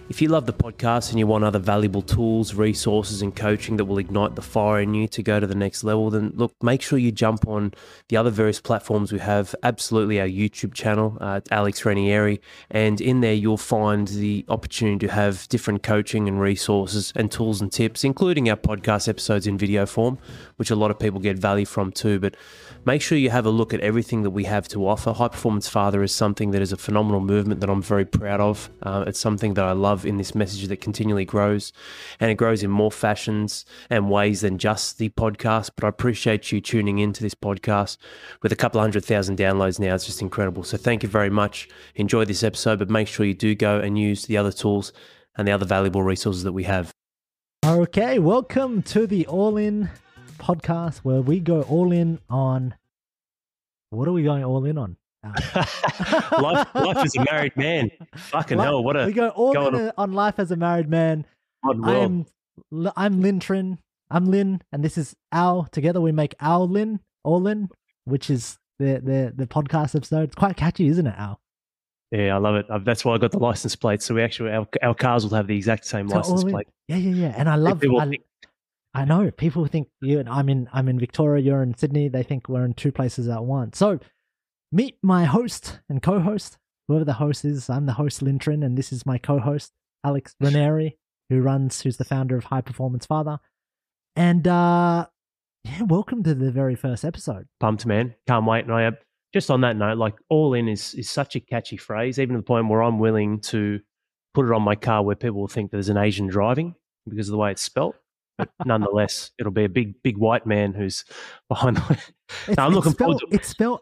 If you love the podcast and you want other valuable tools, resources, and coaching that will ignite the fire in you to go to the next level, then look, make sure you jump on the other various platforms we have. Absolutely, our YouTube channel, Alex Ranieri, and in there you'll find the opportunity to have different coaching and resources and tools and tips, including our podcast episodes in video form, which a lot of people get value from too. But make sure you have a look at everything that we have to offer. High Performance Father is something that is a phenomenal movement that I'm very proud of. It's something that I love in this message that continually grows, and it grows in more fashions and ways than just the podcast. But I appreciate you tuning into this podcast with a couple of 100,000 downloads now. It's just incredible. So thank you very much. Enjoy this episode, but make sure you do go and use the other tools and the other valuable resources that we have. Okay, welcome to the All In podcast, where we go all in on... What are we going all in on? life as a married man. Fucking hell, what a... We go all in on life as a married man. I'm Lin Trin. I'm Lin, and this is Al. Together we make Al Lin, All In, which is the podcast episode. It's quite catchy, isn't it, Al? Yeah, I love it. That's why I got the license plate. So we actually, our cars will have the exact same license plate. Yeah. And I love... I know people think I'm in Victoria, you're in Sydney. They think we're in two places at once. So meet my host and co-host, whoever the host is. I'm the host, Lin Trin, and this is my co-host, Alex Ranieri, who's the founder of High Performance Father. And welcome to the very first episode. Pumped, man. Can't wait. And just on that note, like, all in is such a catchy phrase, even to the point where I'm willing to put it on my car where people will think there's an Asian driving because of the way it's spelt. But nonetheless, it'll be a big white man who's behind the... I'm looking forward to it. It's spelled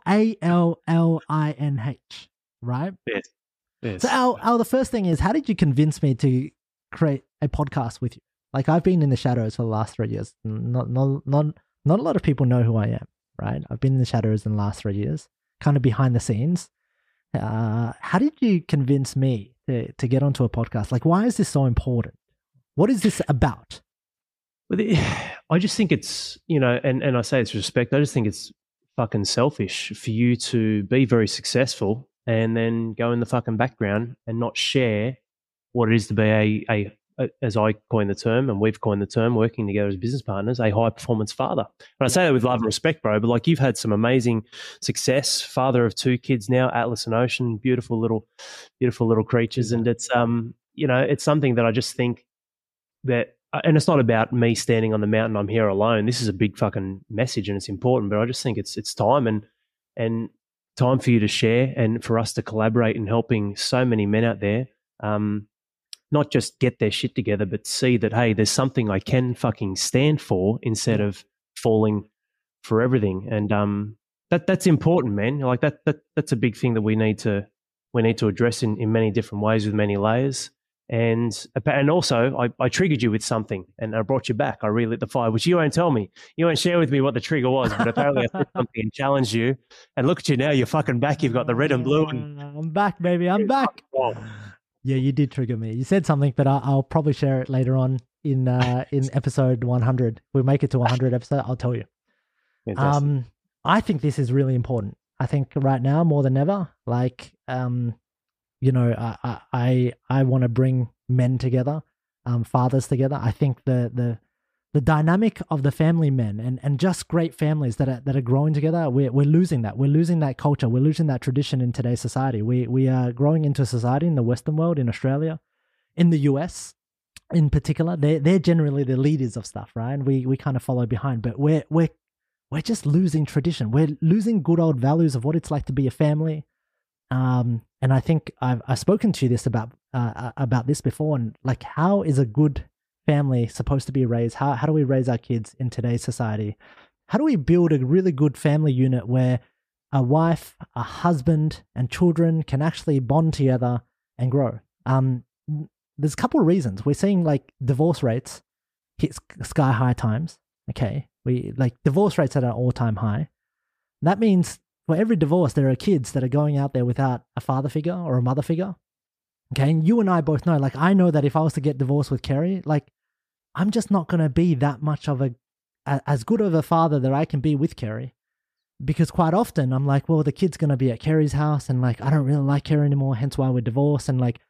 ALLINH, right? Yes. So Al, the first thing is, how did you convince me to create a podcast with you? Like, I've been in the shadows for the last 3 years. Not a lot of people know who I am, right? I've been in the shadows in the last 3 years, kind of behind the scenes. How did you convince me to get onto a podcast? Like, why is this so important? What is this about? I just think it's, and I say it's respect, I just think it's fucking selfish for you to be very successful and then go in the fucking background and not share what it is to be a as I coined the term, and we've coined the term, working together as business partners, a high performance father. And I say that with love and respect, bro, but like, you've had some amazing success, father of 2 kids now, Atlas and Ocean, beautiful little creatures. And it's, it's something that I just think that, and it's not about me standing on the mountain, I'm here alone. This is a big fucking message and it's important, but I just think it's time and time for you to share and for us to collaborate in helping so many men out there, not just get their shit together, but see that, hey, there's something I can fucking stand for instead of falling for everything. And that's important, man. Like that's a big thing that we need to address in many different ways with many layers. And also, I triggered you with something, and I brought you back. I relit the fire, which you won't tell me. You won't share with me what the trigger was, but apparently I said something and challenged you. And look at you now, you're fucking back. You've got the red and blue. And I'm back, baby. I'm back. Yeah, you did trigger me. You said something, but I'll probably share it later on in episode 100. We'll make it to 100 episode. I'll tell you. Fantastic. I think this is really important. I think right now more than ever, like, I want to bring men together, fathers together. I think the dynamic of the family men and just great families that are growing together, we're losing that. We're losing that culture. We're losing that tradition in today's society. We are growing into a society in the Western world, in Australia, in the US in particular. They're generally the leaders of stuff, right? And we kind of follow behind, but we're just losing tradition. We're losing good old values of what it's like to be a family. And I think I've spoken to you about this before, and like, how is a good family supposed to be raised? How do we raise our kids in today's society? How do we build a really good family unit where a wife, a husband, and children can actually bond together and grow? There's a couple of reasons. We're seeing like divorce rates hit sky high times. Okay, divorce rates at an all-time high. That means for every divorce, there are kids that are going out there without a father figure or a mother figure. Okay, and you and I both know, like, I know that if I was to get divorced with Kerry, like, I'm just not going to be that much of as good of a father that I can be with Kerry. Because quite often I'm like, well, the kid's going to be at Kerry's house, and like, I don't really like Kerry anymore, hence why we're divorced. And like,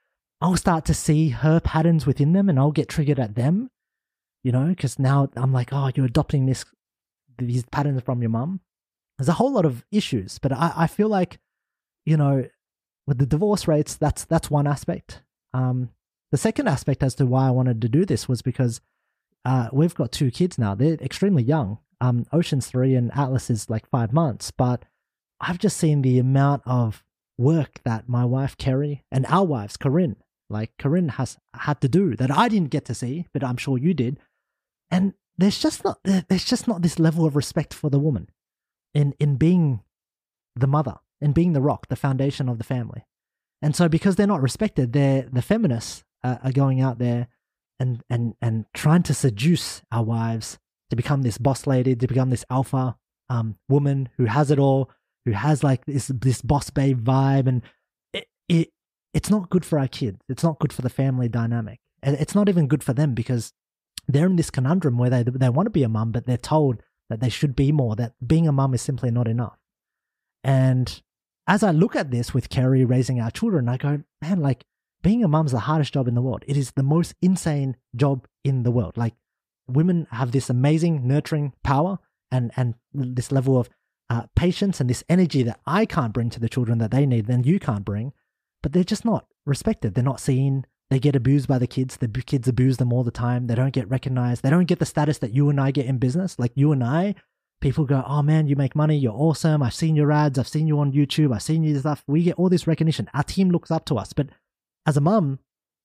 I'll start to see her patterns within them and I'll get triggered at them, because now I'm like, oh, you're adopting these patterns from your mum. There's a whole lot of issues, but I feel like, with the divorce rates, that's one aspect. The second aspect as to why I wanted to do this was because we've got 2 kids now. They're extremely young. Ocean's 3 and Atlas is like 5 months, but I've just seen the amount of work that my wife Kerry and our wives Corinne has had to do that I didn't get to see, but I'm sure you did. And there's just not this level of respect for the woman in being the mother, in being the rock, the foundation of the family. And so because they're not respected, the feminists are going out there and trying to seduce our wives to become this boss lady, to become this alpha woman who has it all, who has like this boss babe vibe. And it's not good for our kids. It's not good for the family dynamic. And it's not even good for them because they're in this conundrum where they want to be a mum, but they're told that they should be more, that being a mum is simply not enough. And as I look at this with Kerry raising our children, I go, man, like being a mum's the hardest job in the world. It is the most insane job in the world. Like women have this amazing nurturing power and this level of patience and this energy that I can't bring to the children that they need, then you can't bring, but they're just not respected. They're not seen. They get abused by the kids. The kids abuse them all the time. They don't get recognized. They don't get the status that you and I get in business. Like you and I, people go, oh man, you make money. You're awesome. I've seen your ads. I've seen you on YouTube. I've seen your stuff. We get all this recognition. Our team looks up to us. But as a mum,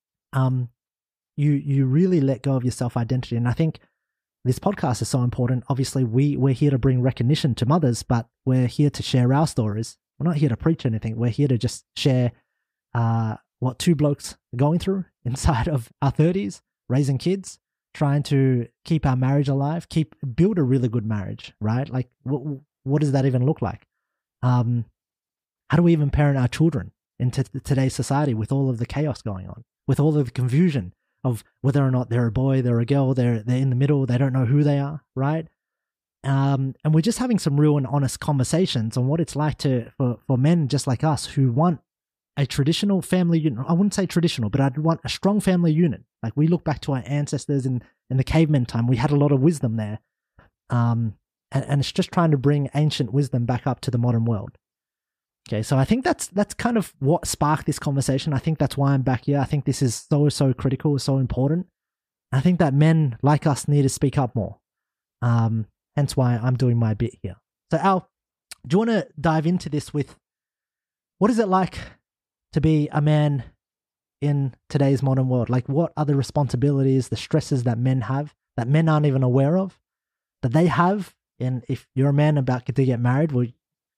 you really let go of your self-identity. And I think this podcast is so important. Obviously, we're here to bring recognition to mothers, but we're here to share our stories. We're not here to preach anything. We're here to just share what 2 blokes are going through inside of our 30s, raising kids, trying to keep our marriage alive, build a really good marriage, right? Like, what does that even look like? How do we even parent our children in today's society with all of the chaos going on, with all of the confusion of whether or not they're a boy, they're a girl, they're in the middle, they don't know who they are, right? And we're just having some real and honest conversations on what it's like for men just like us who want a traditional family unit. I wouldn't say traditional, but I'd want a strong family unit. Like we look back to our ancestors in the caveman time, we had a lot of wisdom there. And it's just trying to bring ancient wisdom back up to the modern world. Okay, so I think that's kind of what sparked this conversation. I think that's why I'm back here. I think this is so critical, so important. I think that men like us need to speak up more. Hence why I'm doing my bit here. So Al, do you want to dive into this with what is it like to be a man in today's modern world? Like what are the responsibilities, the stresses that men have, that men aren't even aware of, that they have? And if you're a man about to get married, well,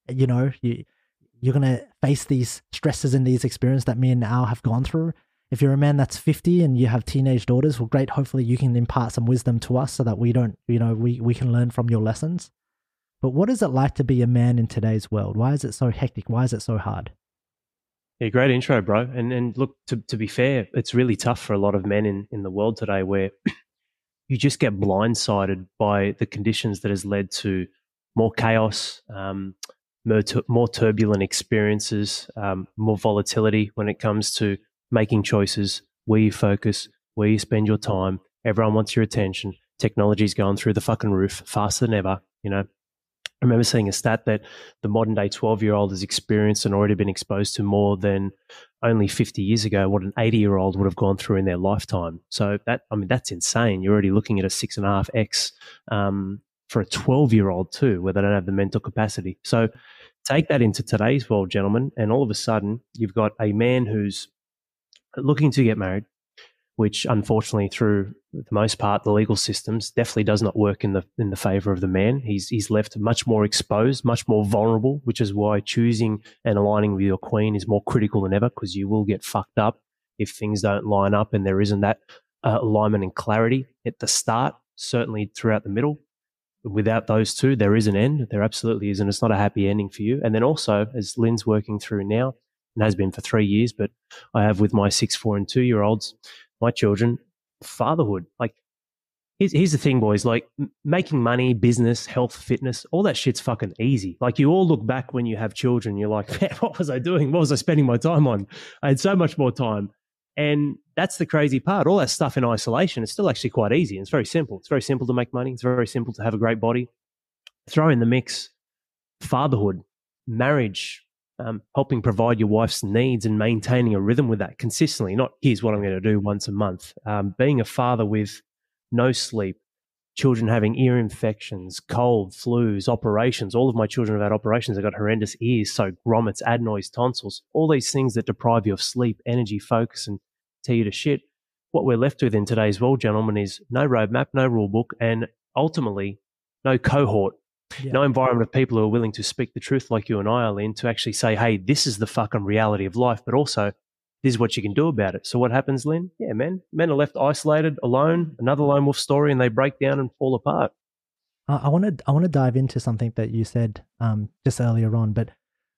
you're going to face these stresses and these experiences that me and Al have gone through. If you're a man that's 50 and you have teenage daughters, well, great. Hopefully you can impart some wisdom to us so that we don't, we can learn from your lessons. But what is it like to be a man in today's world? Why is it so hectic? Why is it so hard? Yeah, great intro, bro. And look, to be fair, it's really tough for a lot of men in the world today where you just get blindsided by the conditions that has led to more chaos, more turbulent experiences, more volatility when it comes to making choices, where you focus, where you spend your time. Everyone wants your attention. Technology's going through the fucking roof faster than ever. I remember seeing a stat that the modern day 12-year-old has experienced and already been exposed to more than only 50 years ago what an 80-year-old would have gone through in their lifetime. So that's insane. You're already looking at a 6.5x for a 12-year-old too, where they don't have the mental capacity. So take that into today's world, gentlemen, and all of a sudden you've got a man who's looking to get married, which unfortunately through the most part, the legal systems definitely does not work in the favor of the man. He's left much more exposed, much more vulnerable, which is why choosing and aligning with your queen is more critical than ever, because you will get fucked up if things don't line up and there isn't that alignment and clarity at the start, certainly throughout the middle. Without those two, there is an end. There absolutely is, and it's not a happy ending for you. And then also, as Lynn's working through now, and has been for 3 years, but I have with my 6, 4, and 2-year-olds, my children, fatherhood. Like, here's the thing, boys. Like, making money, business, health, fitness, all that shit's fucking easy. Like, you all look back when you have children, you're like, man, what was I doing? What was I spending my time on? I had so much more time. And that's the crazy part. All that stuff in isolation, it's still actually quite easy. It's very simple. It's very simple to make money. It's very simple to have a great body. Throw in the mix fatherhood, marriage, helping provide your wife's needs and maintaining a rhythm with that consistently, not here's what I'm going to do once a month. Being a father with no sleep, children having ear infections, cold, flus, operations. All of my children have had operations. They've got horrendous ears, so grommets, adenoids, tonsils, all these things that deprive you of sleep, energy, focus, and tear you to shit. What we're left with in today's world, gentlemen, is no roadmap, no rule book, and ultimately no cohort. Yeah. No environment of people who are willing to speak the truth like you and I are, Lynn, to actually say, hey, this is the fucking reality of life, but also this is what you can do about it. So what happens, Lynn? Yeah, man. Men are left isolated, alone, another lone wolf story, and they break down and fall apart. I want to dive into something that you said just earlier on, but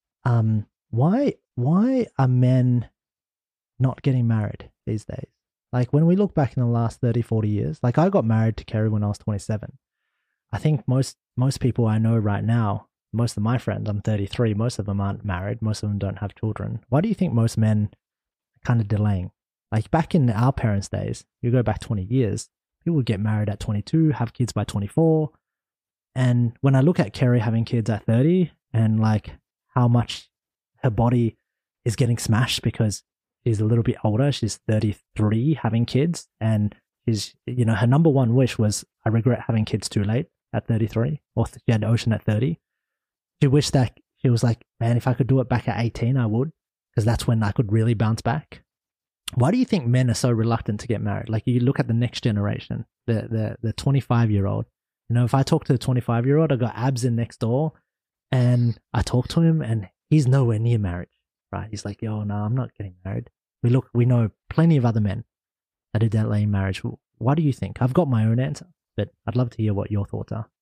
why are men not getting married these days? Like when we look back in the last 30, 40 years, like I got married to Kerry when I was 27. I think most people I know right now, most of my friends, I'm 33, most of them aren't married, most of them don't have children. Why do you think most men are kind of delaying? Like back in our parents' days, you go back 20 years, people would get married at 22, have kids by 24. And when I look at Kerry having kids at 30 and like how much her body is getting smashed because she's a little bit older, she's 33 having kids, and she's, you know, her number one wish was, I regret having kids too late at 33, or she had Ocean at 30. She wished that she was like, man, if I could do it back at 18, I would, because that's when I could really bounce back. Why do you think men are so reluctant to get married? Like you look at the next generation, the 25-year-old. You know, if I talk to the 25-year-old, I got abs in next door, and I talk to him, and he's nowhere near marriage, right? He's like, yo, no, I'm not getting married. We know plenty of other men that are delaying marriage. Why do you think? I've got my own answer, but I'd love to hear what your thoughts are.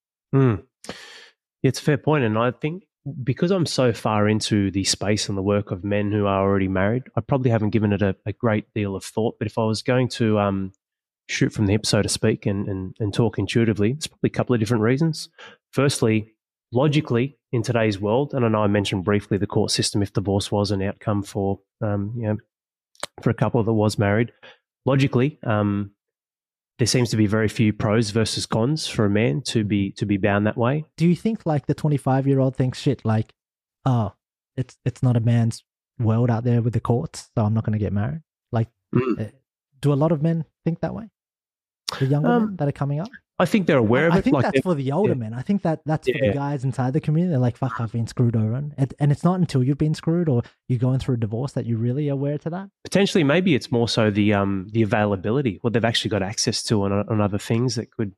It's a fair point, and I think because I'm so far into the space and the work of men who are already married, I probably haven't given it a great deal of thought. But if I was going to shoot from the hip, so to speak, and talk intuitively, there's probably a couple of different reasons. Firstly, logically, in today's world, and I know I mentioned briefly the court system if divorce was an outcome for for a couple that was married. Logically, there seems to be very few pros versus cons for a man to be bound that way. Do you think like the 25-year-old thinks shit like, oh, it's not a man's world out there with the courts, so I'm not going to get married? Like, do a lot of men think that way? The younger men that are coming up? I think they're aware of it. I think that's for the older men. I think that's for the guys inside the community. They're like, fuck, I've been screwed over. And it's not until you've been screwed or you're going through a divorce that you're really aware to that. Potentially, maybe it's more so the availability, what they've actually got access to on other things that could,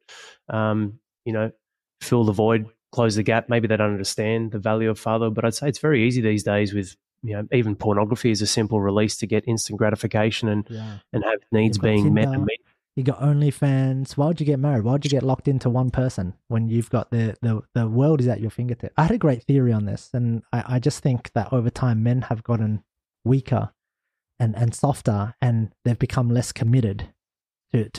fill the void, close the gap. Maybe they don't understand the value of father. But I'd say it's very easy these days with, even pornography is a simple release to get instant gratification and have needs being met and met. You got OnlyFans. Why would you get married? Why would you get locked into one person when you've got the world is at your fingertips? I had a great theory on this, and I just think that over time men have gotten weaker and softer, and they've become less committed to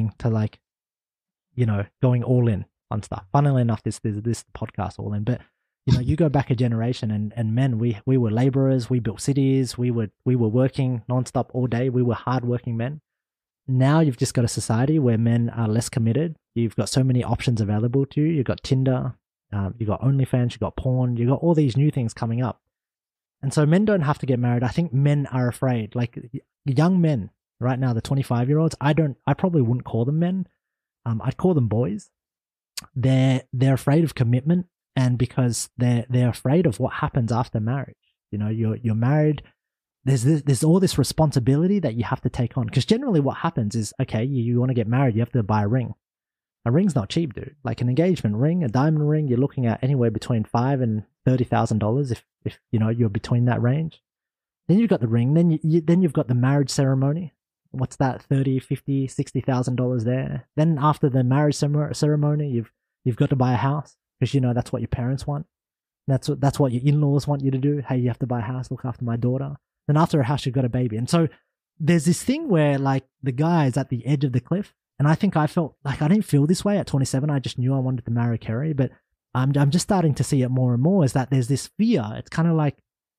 going all in on stuff. Funnily enough, this podcast all in, but you go back a generation and men, we were laborers, we built cities, we were working nonstop all day, we were hardworking men. Now you've just got a society where men are less committed. You've got so many options available to you. You've got Tinder, you've got OnlyFans, you've got porn, you've got all these new things coming up. And so men don't have to get married. I think men are afraid. Like young men right now, the 25-year-olds, I probably wouldn't call them men. I'd call them boys. They're afraid of commitment, and because they're afraid of what happens after marriage. You're married. There's all this responsibility that you have to take on. Because generally what happens is, okay, you want to get married, you have to buy a ring. A ring's not cheap, dude. Like an engagement ring, a diamond ring, you're looking at anywhere between $5,000 and $30,000 if you're between that range. Then you've got the ring. Then you've got the marriage ceremony. What's that? $30,000, $50,000, $60,000 there. Then after the marriage ceremony, you've got to buy a house because that's what your parents want. That's what your in-laws want you to do. Hey, you have to buy a house, look after my daughter. Then after a house, you've got a baby. And so there's this thing where like the guy is at the edge of the cliff. And I think I felt like I didn't feel this way at 27. I just knew I wanted to marry Kerry. But I'm just starting to see it more and more is that there's this fear. It's kind of like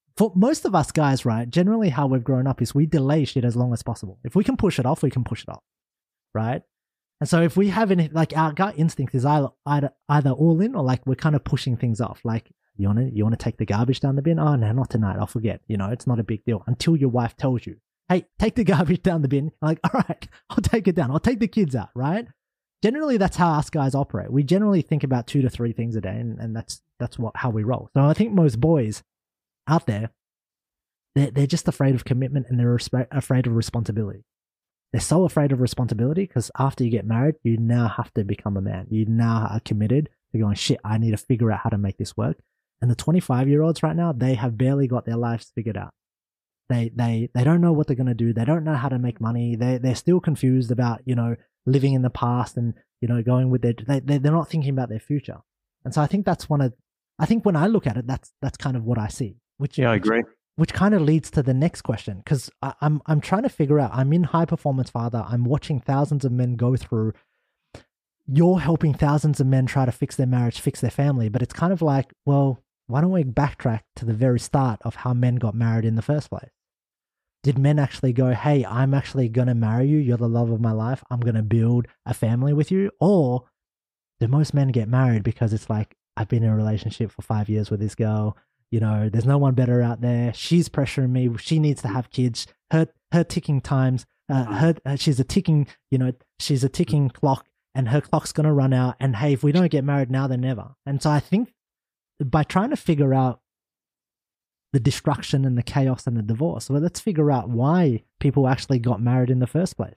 for most of us guys, right, generally how we've grown up is we delay shit as long as possible. If we can push it off, we can push it off, right? And so if we have any, like our gut instinct is either all in or like we're kind of pushing things off. Like you want to take the garbage down the bin? Oh no, not tonight. I'll forget. You know, it's not a big deal until your wife tells you, hey, take the garbage down the bin. I'm like, all right, I'll take it down. I'll take the kids out, right? Generally, that's how us guys operate. We generally think about 2 to 3 things a day, and that's how we roll. So I think most boys out there, they're just afraid of commitment and they're afraid of responsibility. They're so afraid of responsibility because after you get married, you now have to become a man. You now are committed to going, shit, I need to figure out how to make this work. And the 25-year-olds right now, they have barely got their lives figured out. They don't know what they're going to do. They don't know how to make money. They're still confused about, you know, living in the past and, you know, going with they're not thinking about their future. And so I think that's I think when I look at it, that's kind of what I see. I agree. Which kind of leads to the next question, because I'm trying to figure out, I'm in High Performance Father, I'm watching thousands of men go through, you're helping thousands of men try to fix their marriage, fix their family, but it's kind of like, well, why don't we backtrack to the very start of how men got married in the first place? Did men actually go, hey, I'm actually going to marry you, you're the love of my life, I'm going to build a family with you? Or do most men get married because it's like, I've been in a relationship for 5 years with this girl, you know, there's no one better out there. She's pressuring me. She needs to have kids. Her ticking times. She's a ticking clock, and her clock's gonna run out. And hey, if we don't get married now, then never. And so I think by trying to figure out the destruction and the chaos and the divorce, well, let's figure out why people actually got married in the first place.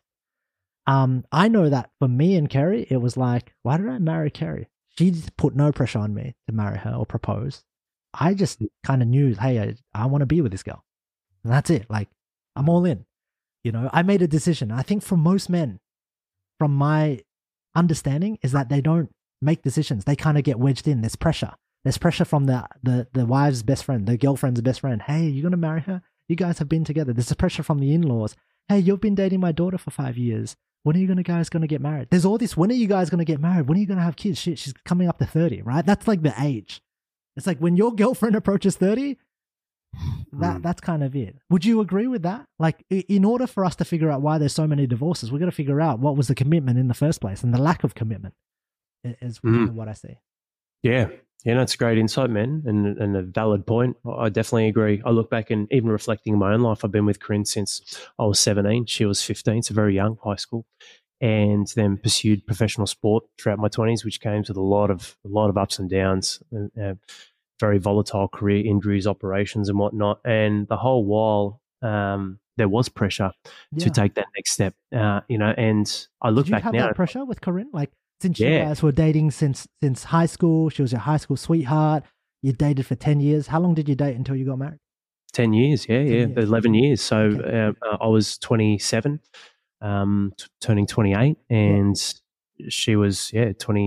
I know that for me and Kerry, it was like, why did I marry Kerry? She put no pressure on me to marry her or propose. I just kind of knew, hey, I want to be with this girl. And that's it. Like, I'm all in. You know, I made a decision. I think for most men, from my understanding, is that they don't make decisions. They kind of get wedged in. There's pressure. There's pressure from the wife's best friend, the girlfriend's best friend. Hey, you're going to marry her? You guys have been together. There's a pressure from the in-laws. Hey, you've been dating my daughter for 5 years. When are you guys going to get married? There's all this, when are you guys going to get married? When are you going to have kids? Shit, she's coming up to 30, right? That's like the age. It's like when your girlfriend approaches 30, that's kind of it. Would you agree with that? Like, in order for us to figure out why there's so many divorces, we've got to figure out what was the commitment in the first place, and the lack of commitment is what I see. Yeah, that's great insight, man, and a valid point. I definitely agree. I look back and even reflecting in my own life, I've been with Corinne since I was 17. She was 15, so very young, high school, and then pursued professional sport throughout my 20s, which came with a lot of ups and downs, very volatile career, injuries, operations, and whatnot. And the whole while, there was pressure to take that next step. And I look back now. Did you have that pressure with Corinne? Like, since you guys were dating since high school, she was your high school sweetheart. You dated for 10 years. How long did you date until you got married? 10 years, 10 years. 11 years. So okay. I was 27. Turning 28, and she was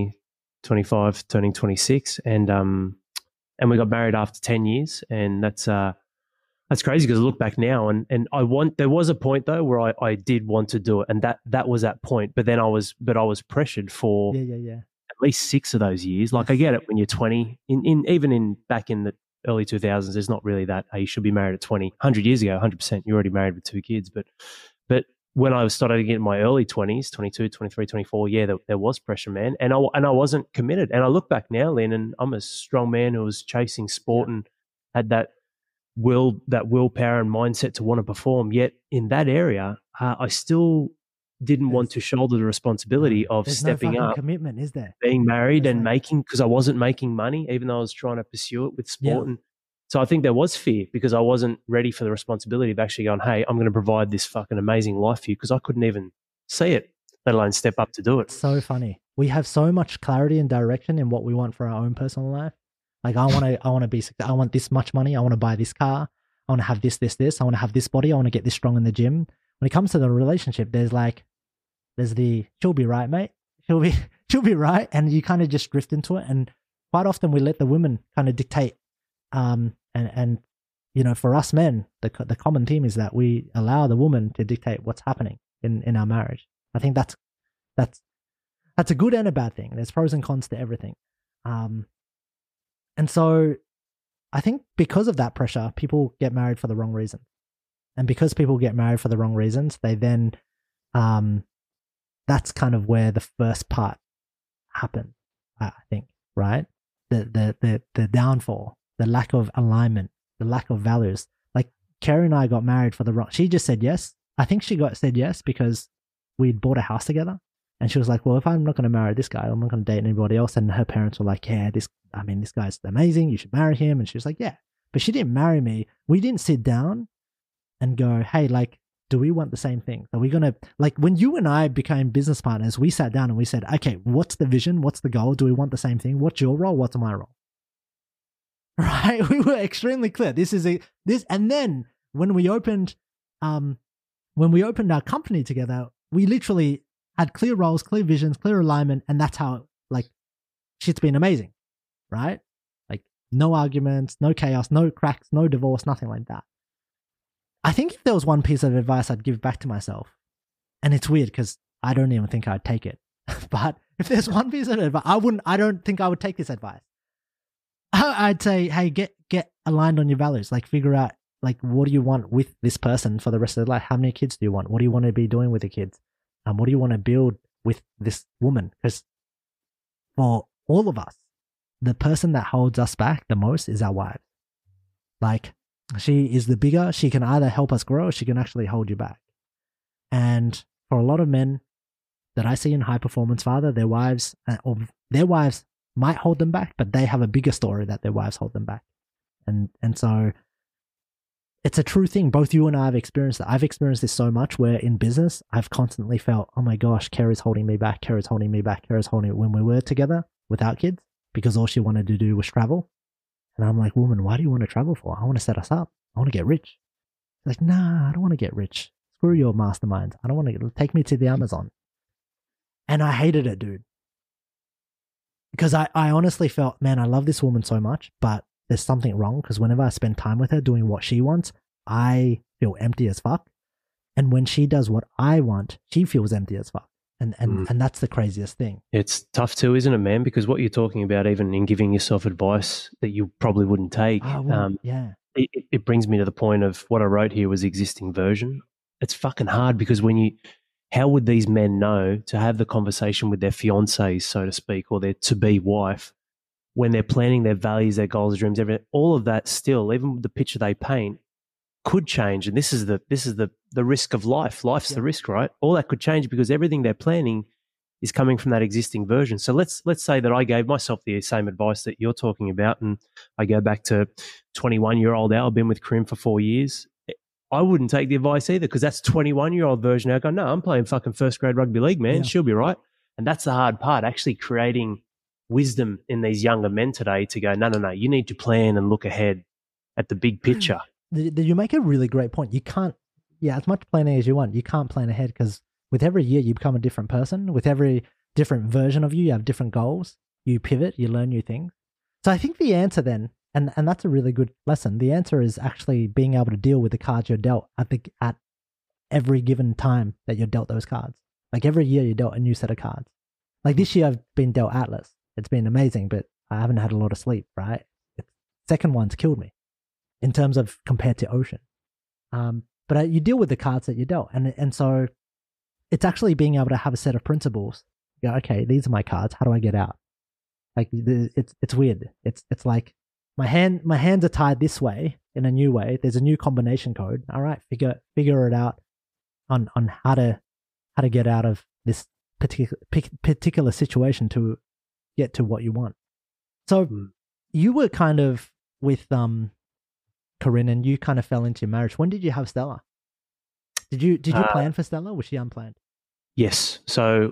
25, turning 26, and we got married after 10 years, and that's crazy because I look back now and there was a point though where I did want to do it, and that was that point, but then I was pressured for at least 6 of those years. Like, I get it when you're 20, back in the early 2000s, there's not really that, hey, you should be married at 20. 100 years ago, 100%, you're already married with 2 kids, but when I started to get in my early 20s, 22, 23, 24, there was pressure, man. And I wasn't committed. And I look back now, Lynn, and I'm a strong man who was chasing sport and had that willpower and mindset to want to perform. Yet in that area, I still didn't want to shoulder the responsibility of stepping up. Commitment, is there? Being married and making, because I wasn't making money, even though I was trying to pursue it with sport. Yeah. And so I think there was fear because I wasn't ready for the responsibility of actually going, hey, I'm going to provide this fucking amazing life for you, because I couldn't even see it, let alone step up to do it. So funny. We have so much clarity and direction in what we want for our own personal life. Like, I want this much money. I want to buy this car. I want to have this. I want to have this body. I want to get this strong in the gym. When it comes to the relationship, there's she'll be right, mate. She'll be right. And you kind of just drift into it. And quite often we let the women kind of dictate. And you know, for us men, the common theme is that we allow the woman to dictate what's happening in our marriage. I think that's a good and a bad thing. There's pros and cons to everything. And so I think because of that pressure, people get married for the wrong reason. And because people get married for the wrong reasons, they then, that's kind of where the first part happened, I think, right? The downfall, the lack of alignment, the lack of values. Like Kerry and I got married for the wrong, she just said yes. I think she said yes because we'd bought a house together. And she was like, well, if I'm not going to marry this guy, I'm not going to date anybody else. And her parents were like, yeah, this guy's amazing. You should marry him. And she was like, yeah. But she didn't marry me. We didn't sit down and go, hey, like, do we want the same thing? Are we going to, like, when you and I became business partners, we sat down and we said, okay, what's the vision? What's the goal? Do we want the same thing? What's your role? What's my role? Right? We were extremely clear. And then when we opened our company together, we literally had clear roles, clear visions, clear alignment, and that's how, like, shit's been amazing, right? Like, no arguments, no chaos, no cracks, no divorce, nothing like that. I think if there was one piece of advice I'd give back to myself, and it's weird because I don't even think I'd take it, but if there's one piece of advice, I don't think I would take this advice. I'd say, hey, get aligned on your values. Like, figure out, like, what do you want with this person for the rest of their life? How many kids do you want? What do you want to be doing with the kids? What do you want to build with this woman? Because for all of us, the person that holds us back the most is our wives. Like, she is the bigger. She can either help us grow or she can actually hold you back. And for a lot of men that I see in High Performance Father, their wives might hold them back, but they have a bigger story that their wives hold them back. And so it's a true thing. Both you and I have experienced it. I've experienced this so much where in business, I've constantly felt, oh my gosh, Kerry's holding me back. Kerry's holding me back. Kerry's holding me when we were together without kids because all she wanted to do was travel. And I'm like, woman, why do you want to travel for? I want to set us up. I want to get rich. She's like, nah, I don't want to get rich. Screw your mastermind. I don't want to take me to the Amazon. And I hated it, dude. Because I honestly felt, man, I love this woman so much, but there's something wrong because whenever I spend time with her doing what she wants, I feel empty as fuck. And when she does what I want, she feels empty as fuck. And that's the craziest thing. It's tough too, isn't it, man? Because what you're talking about, even in giving yourself advice that you probably wouldn't take, yeah. It brings me to the point of what I wrote here was existing version. It's fucking hard because how would these men know to have the conversation with their fiancés, so to speak, or their to-be wife, when they're planning their values, their goals, their dreams, everything, all of that still, even the picture they paint, could change. And this is the risk of life. Life's the risk, right? All that could change because everything they're planning is coming from that existing version. So let's say that I gave myself the same advice that you're talking about, and I go back to 21-year-old Al. I've been with Karim for 4 years. I wouldn't take the advice either because that's 21-year-old version. I go, no, I'm playing fucking first grade rugby league, man. Yeah. She'll be right. And that's the hard part, actually creating wisdom in these younger men today to go, no, you need to plan and look ahead at the big picture. You make a really great point. You can't, as much planning as you want, you can't plan ahead because with every year you become a different person. With every different version of you have different goals. You pivot, you learn new things. So I think the answer then, and that's a really good lesson, the answer is actually being able to deal with the cards you're dealt at every given time that you're dealt those cards. Like every year you're dealt a new set of cards. Like this year I've been dealt Atlas. It's been amazing, but I haven't had a lot of sleep, right? The second one's killed me in terms of compared to Ocean. But you deal with the cards that you're dealt. And so it's actually being able to have a set of principles. You go, okay, these are my cards. How do I get out? Like it's weird. It's like my hands are tied this way in a new way. There's a new combination code. All right, figure it out on how to get out of this particular situation to get to what you want. So you were kind of with Corinne, and you kind of fell into marriage. When did you have Stella? Did you plan for Stella? Was she unplanned? Yes. So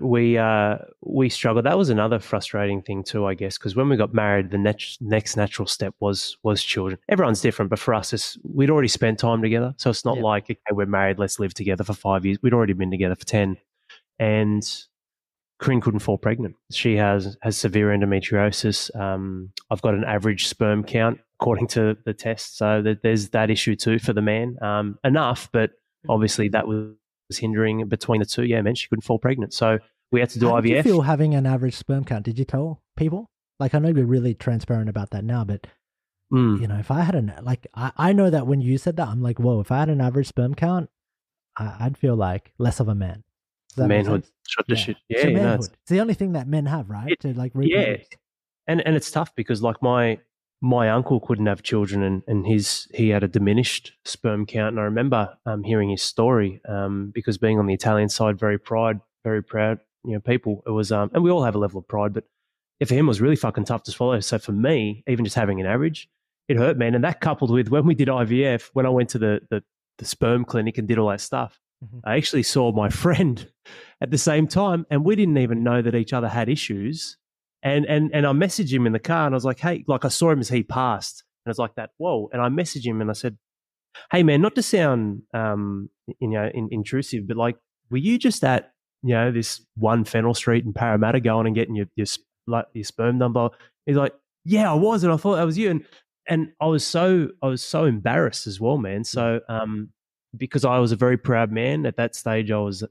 we struggled. That was another frustrating thing too, I guess, because when we got married, the next natural step was children. Everyone's different, but for us, we'd already spent time together. So it's not like, okay, we're married, let's live together for 5 years. We'd already been together for 10. And Corinne couldn't fall pregnant. She has severe endometriosis. I've got an average sperm count according to the test. So there's that issue too for the man. Enough, but obviously that was hindering between the two. Yeah, man, she couldn't fall pregnant. So we had to do IVF. How did you feel having an average sperm count? Did you tell people? Like, I know you're really transparent about that now, but Mm. You know, if I had I know that when you said that, I'm like, whoa, if I had an average sperm count, I'd feel like less of a man. Does that make Manhood sense? shot to Yeah. shit. It's Yeah, your you know, manhood. It's the only thing that men have, right? it, To like yeah, reproduce. and it's tough because like my uncle couldn't have children, and he had a diminished sperm count. And I remember hearing his story because being on the Italian side, very proud, people. It was and we all have a level of pride, but for him it was really fucking tough to swallow. So for me, even just having an average, it hurt, man. And that coupled with when we did IVF, when I went to the sperm clinic and did all that stuff, Mhm. I actually saw my friend at the same time, and we didn't even know that each other had issues. And I messaged him in the car, and I was like, hey, like I saw him as he passed, and it's like that, whoa. And I messaged him and I said, hey man, not to sound intrusive, but like, were you just at this one Fennel Street in Parramatta going and getting your sperm number? He's like, yeah, I was, and I thought that was you, and I was so embarrassed as well, man. So because I was a very proud man at that stage, I was.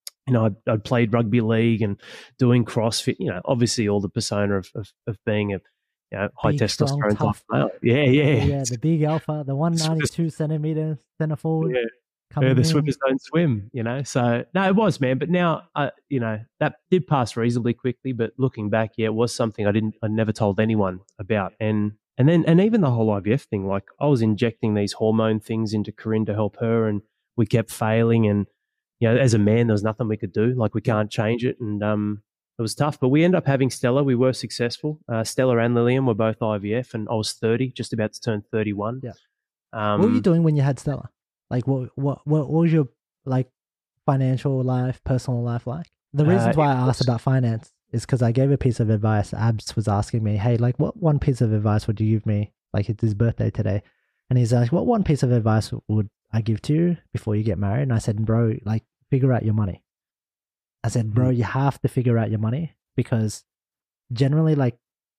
I'd played rugby league and doing CrossFit, obviously all the persona of being a high Big, strong, testosterone type tough. male. Yeah. Yeah, the big alpha, the 192 centimeter center forward Yeah. coming The in. swimmers don't swim, So, no, it was, man. But now, that did pass reasonably quickly. But looking back, yeah, it was something I never told anyone about. And even the whole IVF thing, like I was injecting these hormone things into Corinne to help her, and we kept failing. And as a man, there was nothing we could do. Like we can't change it, and it was tough. But we ended up having Stella. We were successful. Stella and Lillian were both IVF, and I was 30, just about to turn 31. Yeah. What were you doing when you had Stella? Like, what was your like financial life, personal life like? The reasons why I asked about finance is because I gave a piece of advice. Abs was asking me, hey, like, what one piece of advice would you give me? Like, it's his birthday today. And he's like, what one piece of advice would I give to you before you get married? And I said, bro, like, figure out your money. I said, bro, you have to figure out your money because generally, like,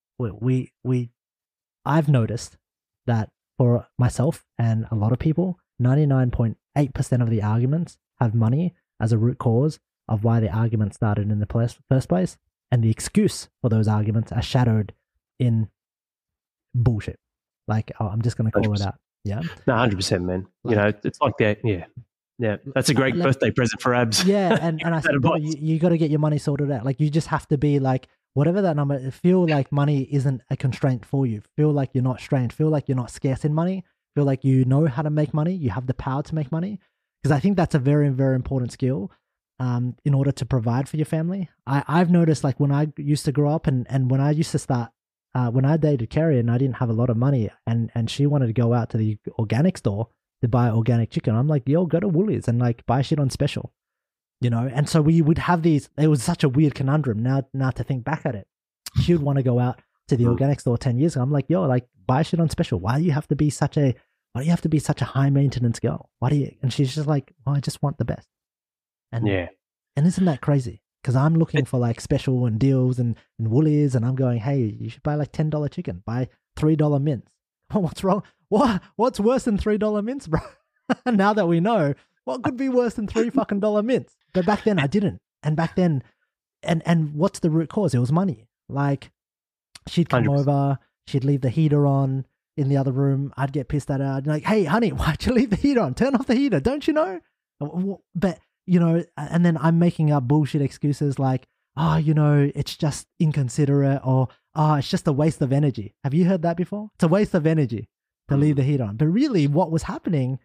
I've noticed that for myself and a lot of people, 99.8% of the arguments have money as a root cause of why the argument started in the first place. And the excuse for those arguments are shadowed in bullshit. Like, I'm just going to call 100%. it out. Yeah. No, 100%, man. Like, it's like that. Yeah. Yeah. That's a great birthday present for Abs. Yeah. And I said, bro, you got to get your money sorted out. Like, you just have to be like, whatever that number, feel like money isn't a constraint for you. Feel like you're not strained. Feel like you're not scarce in money. Feel like you know how to make money. You have the power to make money. Because I think that's a very, very important skill in order to provide for your family. I've noticed, like, when I used to grow up and when I used to start, when I dated Carrie and I didn't have a lot of money and she wanted to go out to the organic store to buy organic chicken, I'm like, yo, go to Woolies and like buy shit on special. And so we would have these, it was such a weird conundrum now to think back at it. She would want to go out to the organic store 10 years ago. I'm like, yo, like buy shit on special. Why do you have to be such a high maintenance girl? And she's just like, well, I just want the best. And yeah. And isn't that crazy? Because I'm looking for like special and deals and Woolies, and I'm going, hey, you should buy like $10 chicken, buy $3 mints. Oh, what's wrong? What's worse than $3 mints, bro? Now that we know, what could be worse than $3 mints? But back then I didn't. And back then, and what's the root cause? It was money. Like she'd come 100%. over, she'd leave the heater on in the other room. I'd get pissed at her. I'd be like, hey, honey, why'd you leave the heater on? Turn off the heater. Don't you know? But, and then I'm making up bullshit excuses like, oh, it's just inconsiderate, or, oh, it's just a waste of energy. Have you heard that before? It's a waste of energy to leave the heater on. But really what was happening,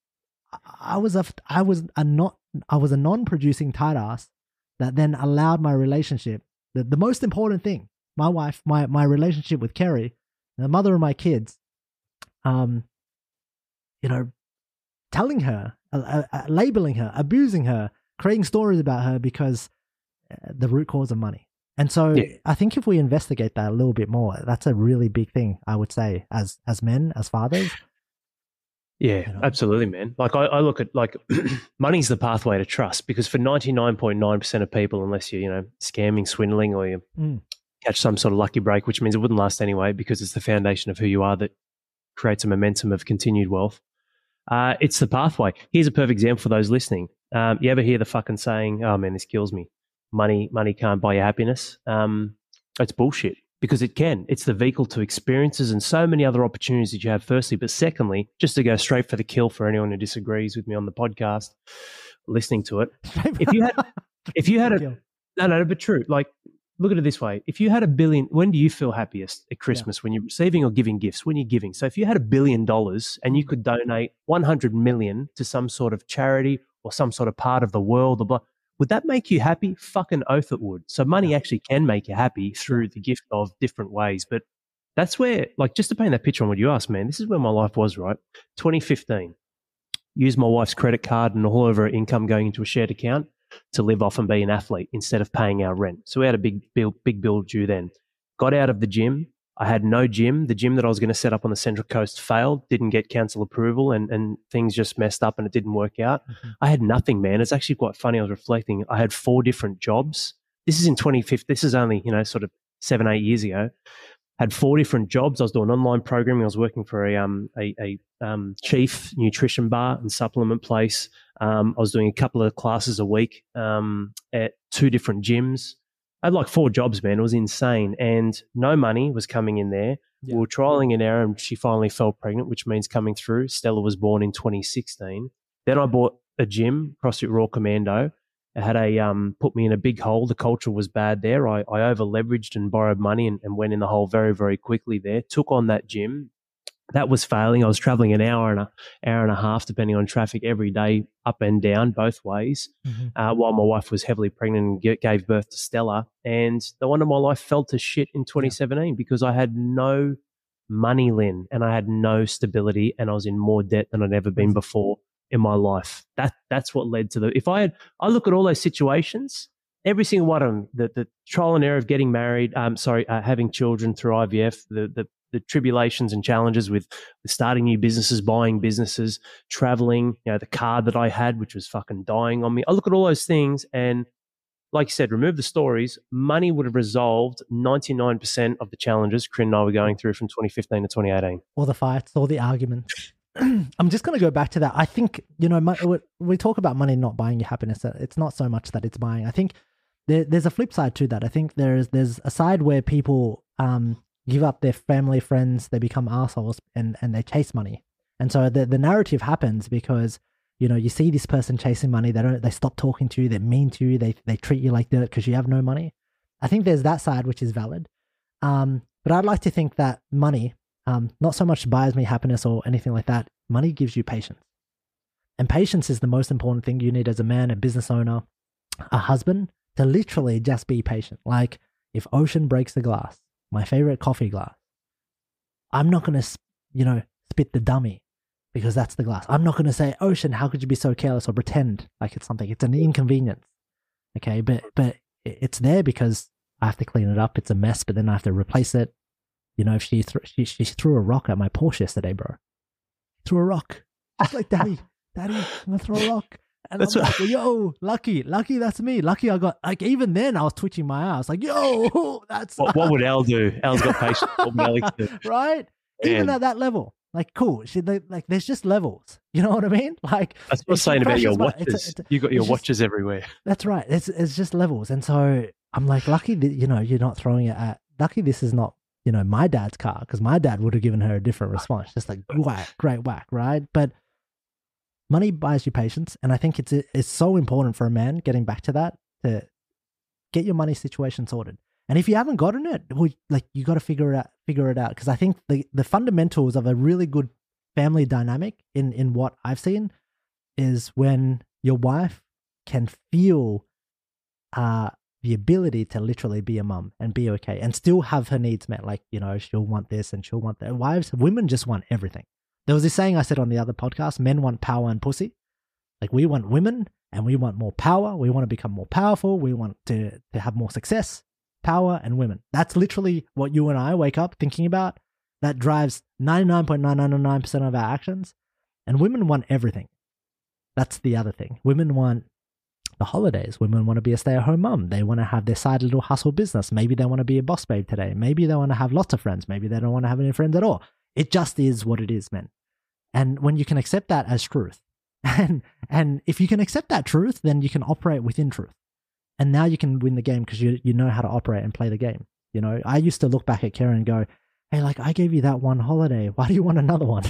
I was a non-producing tight ass that then allowed my relationship, the most important thing, my wife, my relationship with Kerry, the mother of my kids, telling her, labeling her, abusing her, creating stories about her because the root cause of money. And so I think if we investigate that a little bit more, that's a really big thing, I would say, as men, as fathers. Yeah, absolutely, man. Like I look at like money's the pathway to trust, because for 99.9% of people, unless you're, scamming, swindling, or you catch some sort of lucky break, which means it wouldn't last anyway, because it's the foundation of who you are that creates a momentum of continued wealth. It's the pathway. Here's a perfect example for those listening. You ever hear the fucking saying, oh man, this kills me. Money can't buy you happiness. It's bullshit. because it can. It's the vehicle to experiences and so many other opportunities that you have, firstly. But secondly, just to go straight for the kill for anyone who disagrees with me on the podcast, listening to it, if you had a, no, but true, like, look at it this way. If you had $1 billion, when do you feel happiest at Christmas? Yeah. When you're receiving or giving gifts? When you're giving. So if you had $1 billion and you could donate 100 million to some sort of charity or some sort of part of the world, or blah, would that make you happy? Fucking oath it would. So money actually can make you happy through the gift of different ways. But that's where, like, just to paint that picture on what you asked, man, this is where my life was, right? 2015, used my wife's credit card and all of her income going into a shared account to live off and be an athlete instead of paying our rent. So we had a big bill due then. Got out of the gym. I had no gym. The gym that I was going to set up on the Central Coast failed, didn't get council approval, and things just messed up and it didn't work out. Mm-hmm. I had nothing, man. It's actually quite funny. I was reflecting. I had 4 different jobs. This is in 2015. This is only, sort of 7-8 years ago. Had 4 different jobs. I was doing online programming. I was working for a chief nutrition bar and supplement place. I was doing a couple of classes a week at 2 different gyms. I had like 4 jobs, man. It was insane. And no money was coming in there. Yeah. We were trialing an error and she finally fell pregnant, which means coming through. Stella was born in 2016. Then I bought a gym, CrossFit Raw Commando. It had put me in a big hole. The culture was bad there. I over leveraged and borrowed money and went in the hole very, very quickly there. Took on that gym. That was failing. I was traveling an hour and a half, depending on traffic, every day, up and down, both ways, while my wife was heavily pregnant and gave birth to Stella. And the one of my life fell to shit in 2017 because I had no money, Lynn, and I had no stability, and I was in more debt than I'd ever been before in my life. That's what led to I look at all those situations, every single one of them, the trial and error of getting married, having children through IVF, the tribulations and challenges with starting new businesses, buying businesses, traveling, the car that I had, which was fucking dying on me. I look at all those things and, like you said, remove the stories, money would have resolved 99% of the challenges Corinne and I were going through from 2015 to 2018. All the fights, all the arguments. I'm just going to go back to that. I think, we talk about money not buying your happiness. It's not so much that it's buying. I think there's a flip side to that. I think there's a side where people give up their family, friends, they become assholes and they chase money. And so the narrative happens because, you see this person chasing money, they stop talking to you, they're mean to you, they treat you like dirt because you have no money. I think there's that side which is valid. But I'd like to think that money, not so much buys me happiness or anything like that. Money gives you patience. And patience is the most important thing you need as a man, a business owner, a husband, to literally just be patient. Like if Ocean breaks the glass, my favorite coffee glass, I'm not going to, spit the dummy because that's the glass. I'm not going to say, Ocean, how could you be so careless, or pretend like it's something. It's an inconvenience. Okay. But it's there because I have to clean it up. It's a mess, but then I have to replace it. If she threw a rock at my Porsche yesterday, bro. Threw a rock. She's like, Daddy, I'm going to throw a rock. And that's I'm like, yo, Lucky, that's me. Lucky I got, like, even then I was twitching my ass. Like, yo, that's... What would Elle do? Elle's got patience. What would Alex do? Right? Man. Even at that level. Like, cool. There's just levels. You know what I mean? Like, that's what I'm saying about your watches. You got your watches everywhere. That's right. It's just levels. And so I'm like, Lucky that, you're not throwing it at... Lucky this is not, my dad's car, because my dad would have given her a different response. Just like, whack, great whack, right? But money buys you patience, and I think it's so important for a man, getting back to that, to get your money situation sorted. And if you haven't gotten it, you got to figure it out. Because I think the fundamentals of a really good family dynamic in what I've seen is when your wife can feel the ability to literally be a mum and be okay and still have her needs met. Like, she'll want this and she'll want that. Women just want everything. There was this saying I said on the other podcast, men want power and pussy. Like, we want women and we want more power. We want to become more powerful. We want to have more success, power and women. That's literally what you and I wake up thinking about. That drives 99.999% of our actions. And women want everything. That's the other thing. Women want the holidays. Women want to be a stay-at-home mum. They want to have their side little hustle business. Maybe they want to be a boss babe today. Maybe they want to have lots of friends. Maybe they don't want to have any friends at all. It just is what it is, man. And when you can accept that as truth, and if you can accept that truth, then you can operate within truth. And now you can win the game because you know how to operate and play the game. You know, I used to look back at Karen and go, hey, like, I gave you that one holiday. Why do you want another one?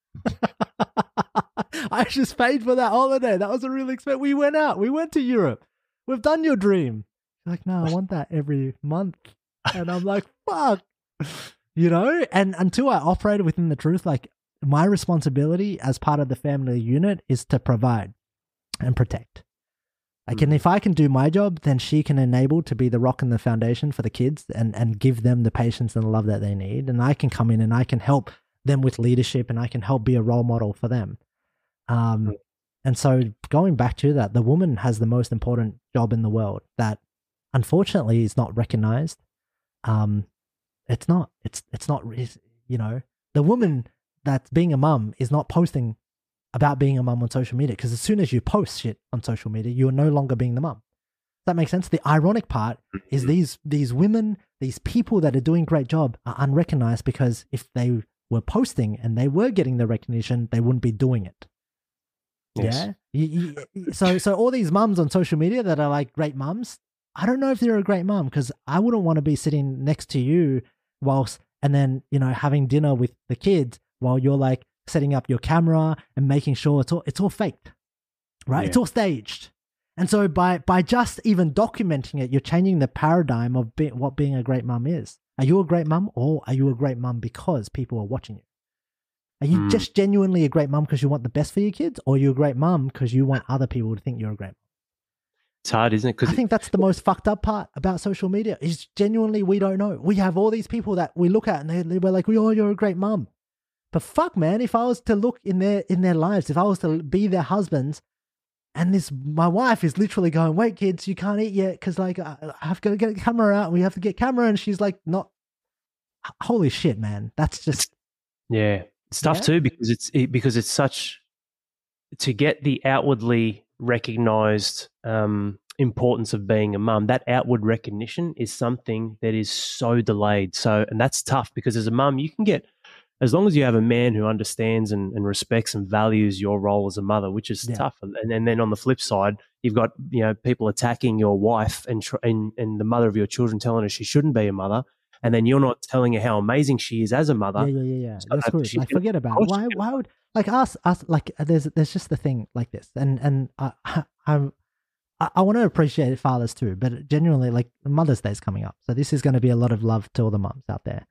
I just paid for that holiday. That was a real expense. We went out. We went to Europe. We've done your dream. She's like, no, I want that every month. And I'm like, fuck. You know? And until I operated within the truth, like, my responsibility as part of the family unit is to provide and protect. Like, and if I can do my job, then she can enable to be the rock and the foundation for the kids and give them the patience and the love that they need. And I can come in and I can help them with leadership and I can help be a role model for them. And so going back to that, the woman has the most important job in the world that unfortunately is not recognized. It's not, you know, the woman that's being a mum is not posting about being a mum on social media, because as soon as you post shit on social media, you're no longer being the mum. Does that make sense? The ironic part is these women, these people that are doing a great job are unrecognized, because if they were posting and they were getting the recognition, they wouldn't be doing it. Yes. Yeah. So all these mums on social media that are like great mums, I don't know if they're a great mum, because I wouldn't want to be sitting next to you whilst, and then, you know, having dinner with the kids while you're like setting up your camera and making sure it's all faked, right? Yeah. It's all staged. And so by just even documenting it, you're changing the paradigm of what being a great mum is. Are you a great mum, or are you a great mum because people are watching you? Are you just genuinely a great mum because you want the best for your kids, or are you a great mum because you want other people to think you're a great mum? It's hard, isn't it? I think that's the most fucked up part about social media, is genuinely we don't know. We have all these people that we look at and we're like, oh, you're a great mum. But fuck, man, if I was to look in their lives, if I was to be their husbands, and my wife is literally going, wait, kids, you can't eat yet because like I have to get a camera out. We have to get camera, and she's like, not. Holy shit, man, that's just it's tough too, because it's such, to get the outwardly recognized importance of being a mum. That outward recognition is something that is so delayed. And that's tough, because as a mum, you can get, as long as you have a man who understands and respects and values your role as a mother, which is tough. And then on the flip side, you've got, you know, people attacking your wife and the mother of your children, telling her she shouldn't be a mother. And then you're not telling her how amazing she is as a mother. Yeah. So that's good. Like, forget about it. Why would, like, us, like, there's just the thing like this. And I want to appreciate fathers too, but genuinely, like, Mother's Day is coming up. So this is going to be a lot of love to all the mums out there.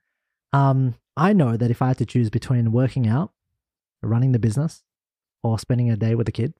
I know that if I had to choose between working out, running the business, or spending a day with the kids,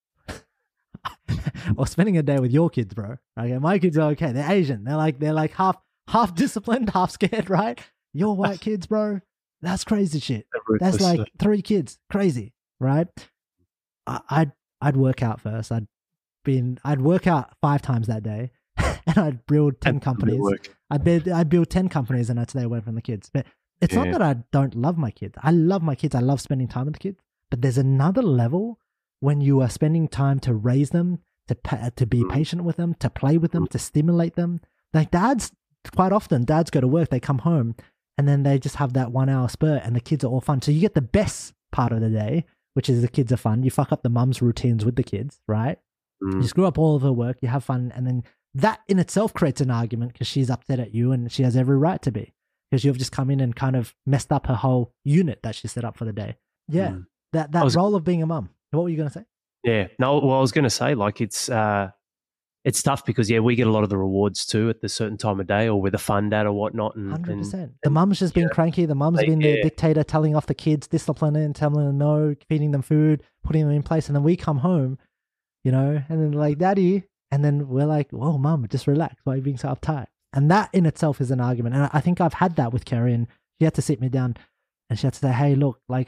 or spending a day with your kids, bro. Okay, my kids are okay. They're Asian. They're like half disciplined, half scared, right? Your white kids, bro. That's crazy shit. That's like 3 kids. Crazy, right? I'd work out first. I'd work out 5 times that day, and I'd build 10 companies. I'd build 10 companies, and I'd stay away from the kids. But it's not that I don't love my kids. I love my kids. I love spending time with the kids. But there's another level when you are spending time to raise them, to be patient with them, to play with them, to stimulate them. Like, quite often, dads go to work, they come home, and then they just have that 1 hour spurt, and the kids are all fun. So you get the best part of the day, which is the kids are fun. You fuck up the mum's routines with the kids, right? You screw up all of her work, you have fun, and then that in itself creates an argument, because she's upset at you, and she has every right to be, because you've just come in and kind of messed up her whole unit that she set up for the day. Yeah, that role of being a mum. What were you going to say? Yeah, no, well, I was going to say, like, it's tough because, we get a lot of the rewards too at the certain time of day, or with a fun dad or whatnot. 100%. The mum's just been cranky. The mum's been the dictator, telling off the kids, disciplining, telling them no, feeding them food, putting them in place. And then we come home, you know, and then like, daddy. And then we're like, whoa, mum, just relax. Why are you being so uptight? And that in itself is an argument. And I think I've had that with Kerry, and she had to sit me down and she had to say, hey, look, like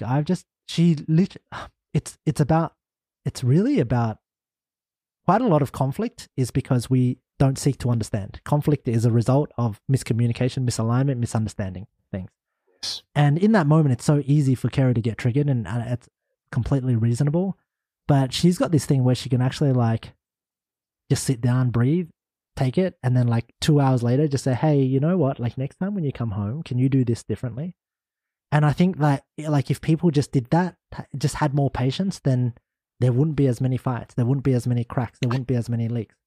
it's really about quite a lot of conflict is because we don't seek to understand. Conflict is a result of miscommunication, misalignment, misunderstanding things. Yes. And in that moment, it's so easy for Kerry to get triggered, and it's completely reasonable. But she's got this thing where she can actually like just sit down, breathe, take it, and then like 2 hours later, just say, hey, you know what? Like, next time when you come home, can you do this differently? And I think that, like, if people just did that, just had more patience, then there wouldn't be as many fights. There wouldn't be as many cracks. There wouldn't be as many leaks.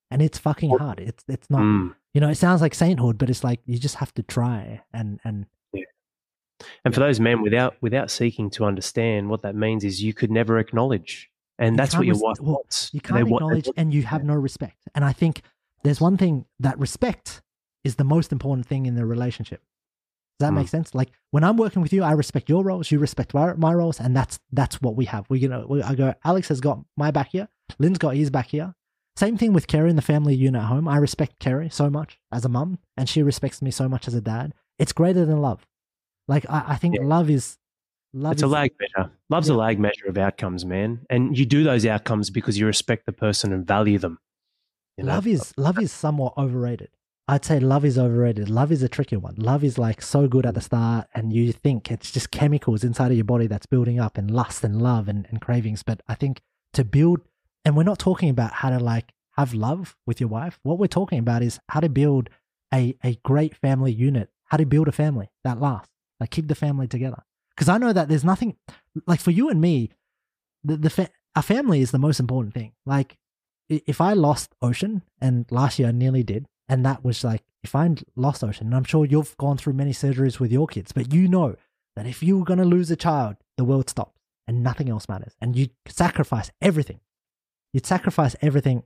and it's fucking hard. It's not, you know, it sounds like sainthood, but it's like you just have to try and Yeah. And for those men, without seeking to understand, what that means is you could never acknowledge, and that's what your wife wants. You can't acknowledge, and you have no respect. And I think there's one thing, that respect is the most important thing in the relationship. Does that make sense? Like when I'm working with you, I respect your roles, you respect my roles, and that's what we have. I go, Alex has got my back here, Lynn's got his back here. Same thing with Kerry in the family unit at home. I respect Kerry so much as a mum, and she respects me so much as a dad. It's greater than love. Like I think love is. It's a lag measure. Love's a lag measure of outcomes, man. And you do those outcomes because you respect the person and value them. You know? Love is somewhat overrated. I'd say love is overrated. Love is a tricky one. Love is like so good at the start, and you think it's just chemicals inside of your body that's building up, and lust and love and cravings. But I think to build, and we're not talking about how to like have love with your wife. What we're talking about is how to build a great family unit, how to build a family that lasts, like keep the family together. Because I know that there's nothing, like for you and me, our family is the most important thing. Like if I lost Ocean, and last year I nearly did, and that was like, if I lost Ocean, and I'm sure you've gone through many surgeries with your kids, but you know that if you were going to lose a child, the world stops and nothing else matters. And you sacrifice everything. You'd sacrifice everything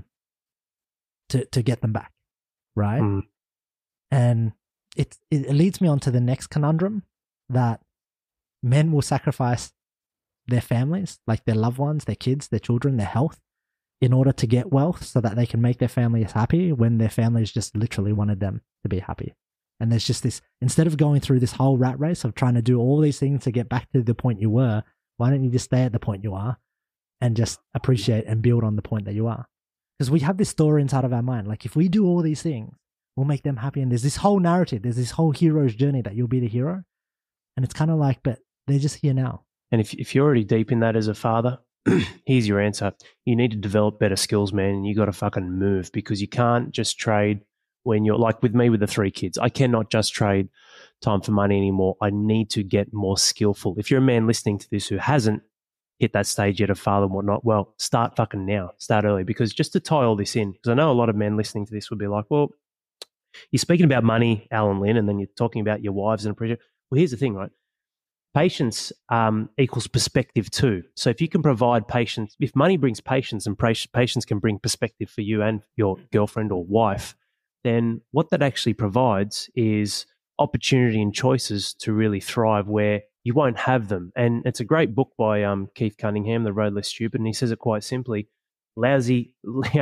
to get them back, right? And it leads me on to the next conundrum, that men will sacrifice their families, like their loved ones, their kids, their children, their health, in order to get wealth so that they can make their families happy, when their families just literally wanted them to be happy. And there's just this, instead of going through this whole rat race of trying to do all these things to get back to the point you were, why don't you just stay at the point you are and just appreciate and build on the point that you are? Because we have this story inside of our mind. Like if we do all these things, we'll make them happy. And there's this whole narrative, there's this whole hero's journey that you'll be the hero. And it's kind of like, but they're just here now. And if you're already deep in that as a father, here's your answer. You need to develop better skills, man, and you got to fucking move, because you can't just trade when you're like with me with the 3 kids. I cannot just trade time for money anymore. I need to get more skillful. If you're a man listening to this who hasn't hit that stage yet of father and whatnot, well, start fucking now. Start early. Because just to tie all this in, because I know a lot of men listening to this would be like, well, you're speaking about money, Al and Lynn, and then you're talking about your wives and appreciate. Well, here's the thing, right? Patience equals perspective too. So if you can provide patience, if money brings patience and patience can bring perspective for you and your girlfriend or wife, then what that actually provides is opportunity and choices to really thrive where you won't have them. And it's a great book by Keith Cunningham, The Road Less Stupid, and he says it quite simply: lousy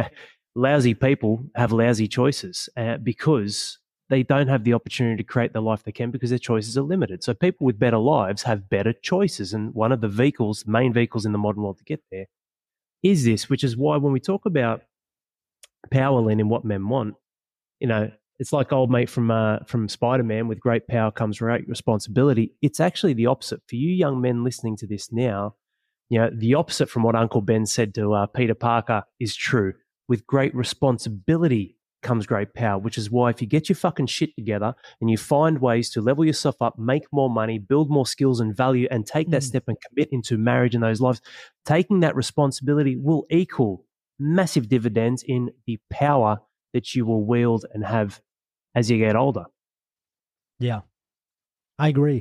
people have lousy choices because they don't have the opportunity to create the life they can, because their choices are limited. So people with better lives have better choices. And one of the main vehicles in the modern world to get there is this, which is why when we talk about power, Lynn, and what men want, you know, it's like old mate from Spider-Man, with great power comes great responsibility. It's actually the opposite. For you young men listening to this now, you know, the opposite from what Uncle Ben said to Peter Parker is true. With great responsibility comes great power, which is why if you get your fucking shit together and you find ways to level yourself up, make more money, build more skills and value, and take that step and commit into marriage and those lives, taking that responsibility will equal massive dividends in the power that you will wield and have as you get older. Yeah, I agree.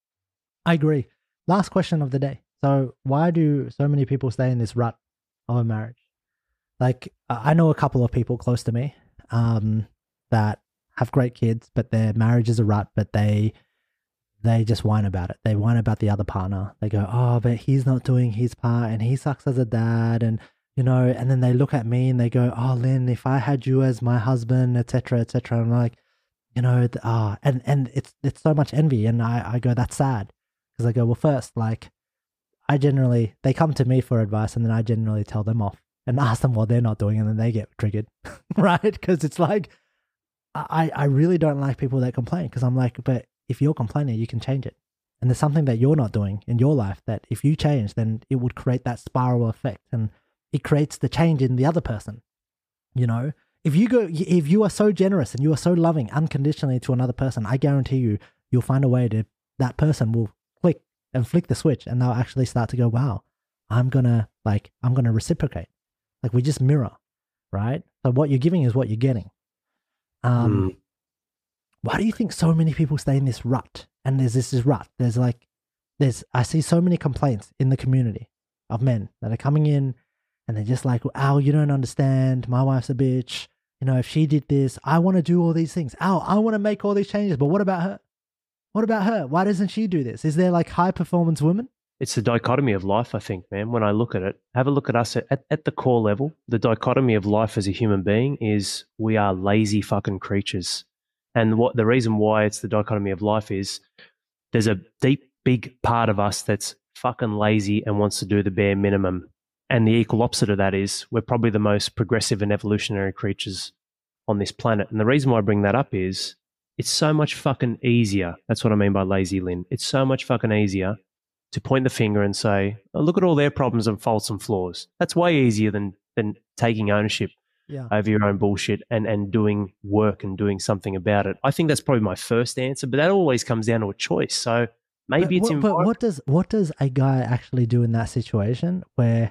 Last question of the day. So why do so many people stay in this rut of a marriage? Like I know a couple of people close to me that have great kids, but their marriage is a rut, but they just whine about it. They whine about the other partner. They go, oh, but he's not doing his part and he sucks as a dad. And, you know, and then they look at me and they go, oh, Lynn, if I had you as my husband, etc., etc. I'm like, you know, and it's so much envy. And I go, that's sad. Because I go, well, first, like they come to me for advice, and then I generally tell them off and ask them what they're not doing, and then they get triggered, right? Because it's like, I really don't like people that complain, because I'm like, but if you're complaining, you can change it. And there's something that you're not doing in your life that if you change, then it would create that spiral effect, and it creates the change in the other person. You know, if you are so generous and you are so loving unconditionally to another person, I guarantee you'll find a way that person will flick the switch, and they'll actually start to go, wow, I'm gonna reciprocate. Like we just mirror. right? So what you're giving is what you're getting. Why do you think so many people stay in this rut? And there's this rut. I see so many complaints in the community of men that are coming in and they're just like, "Al, you don't understand. My wife's a bitch. You know, if she did this, I want to do all these things. Al, I want to make all these changes. But what about her? What about her? Why doesn't she do this? Is there like high performance women?" It's the dichotomy of life, I think, man. When I look at it, have a look at us at the core level. The dichotomy of life as a human being is we are lazy fucking creatures. And the reason why it's the dichotomy of life is there's a deep, big part of us that's fucking lazy and wants to do the bare minimum. And the equal opposite of that is we're probably the most progressive and evolutionary creatures on this planet. And the reason why I bring that up is it's so much fucking easier. That's what I mean by lazy, Lynn. It's so much fucking easier to point the finger and say, "Oh, look at all their problems and faults and flaws." That's way easier than taking ownership over your own bullshit and doing work and doing something about it. I think that's probably my first answer, but that always comes down to a choice. So maybe but what does a guy actually do in that situation where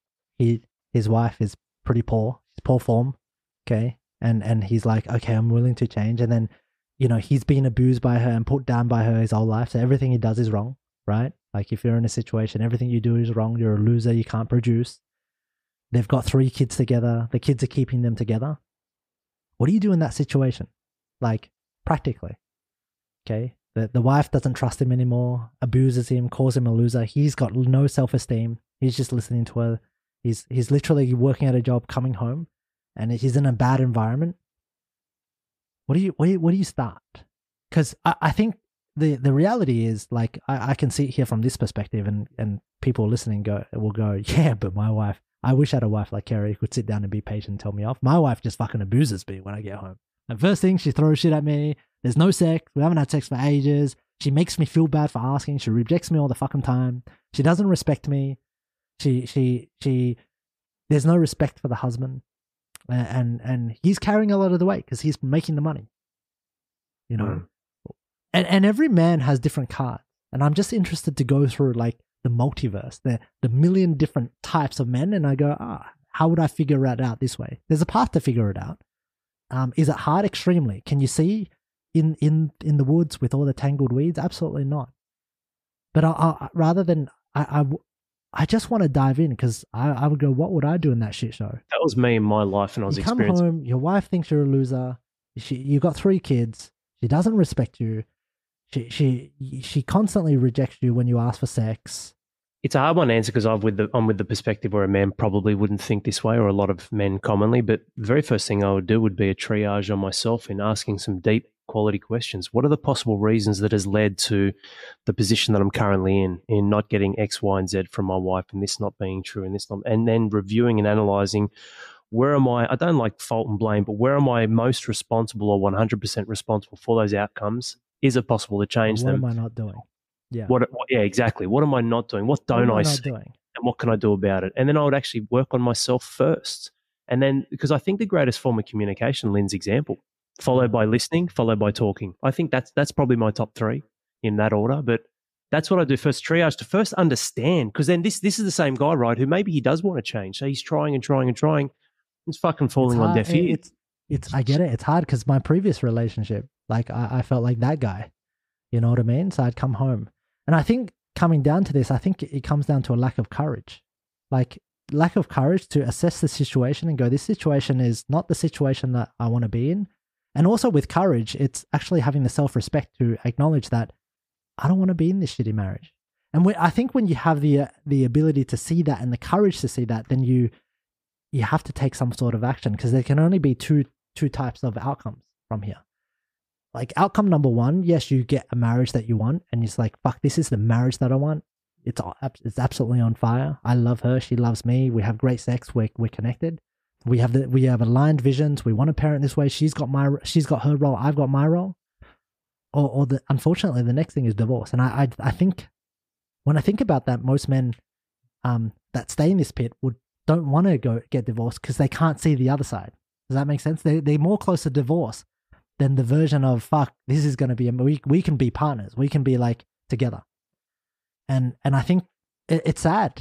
his wife is pretty poor, poor form, okay, and he's like, "Okay, I'm willing to change," and then, you know, he's been abused by her and put down by her his whole life, so everything he does is wrong, right? Like if you're in a situation, everything you do is wrong, you're a loser, you can't produce. They've got 3 kids together, the kids are keeping them together. What do you do in that situation? Like practically, okay? The wife doesn't trust him anymore, abuses him, calls him a loser. He's got no self-esteem. He's just listening to her. He's literally working at a job, coming home, and he's in a bad environment. Where do you start? Because I think the reality is, like, I can see it here from this perspective, and people listening will go, "Yeah, but my wife, I wish I had a wife like Kerry who could sit down and be patient and tell me off. My wife just fucking abuses me when I get home. The first thing, she throws shit at me. There's no sex. We haven't had sex for ages. She makes me feel bad for asking. She rejects me all the fucking time. She doesn't respect me. She there's no respect for the husband. And he's carrying a lot of the weight because he's making the money. You know? And every man has different cards. And I'm just interested to go through like the multiverse, the million different types of men. And I go, how would I figure it out this way? There's a path to figure it out. Is it hard? Extremely. Can you see in the woods with all the tangled weeds? Absolutely not. But I just want to dive in because I would go, what would I do in that shit show? That was me in my life, and I was experiencing. You come home, your wife thinks you're a loser. You got 3 kids. She doesn't respect you. She constantly rejects you when you ask for sex. It's a hard one to answer because I'm with the perspective where a man probably wouldn't think this way, or a lot of men commonly. But the very first thing I would do would be a triage on myself in asking some deep quality questions. What are the possible reasons that has led to the position that I'm currently in not getting X, Y, and Z from my wife, and this not being true, and this not, and then reviewing and analyzing where am I don't like fault and blame, but where am I most responsible or 100% responsible for those outcomes? Is it possible to change them? What am I not doing? Yeah. Yeah, exactly. What am I not doing? What don't I see? And what can I do about it? And then I would actually work on myself first. And then, because I think the greatest form of communication, Lynn's example, followed by listening, followed by talking. I think that's probably my top 3 in that order. But that's what I do first, triage, to first understand. Because then this is the same guy, right, who maybe he does want to change. So he's trying and trying and trying. It's fucking falling on deaf ears. I get it. It's hard because my previous relationship, like I felt like that guy. You know what I mean? So I'd come home. And I think coming down to this, I think it comes down to a lack of courage. Like lack of courage to assess the situation and go, this situation is not the situation that I want to be in. And also with courage, it's actually having the self-respect to acknowledge that I don't want to be in this shitty marriage. And I think when you have the ability to see that and the courage to see that, then you have to take some sort of action, because there can only be two types of outcomes from here. Like outcome number 1, yes, you get a marriage that you want, and it's like, fuck, this is the marriage that I want. It's absolutely on fire. I love her. She loves me. We have great sex. We're connected. We have aligned visions. We want to parent this way. She's got her role. I've got my role. Unfortunately, the next thing is divorce. And I think when I think about that, most men that stay in this pit don't want to go get divorced because they can't see the other side. Does that make sense? They're more close to divorce than the version of, fuck, this is going to be we can be partners. We can be like together. And I think it's sad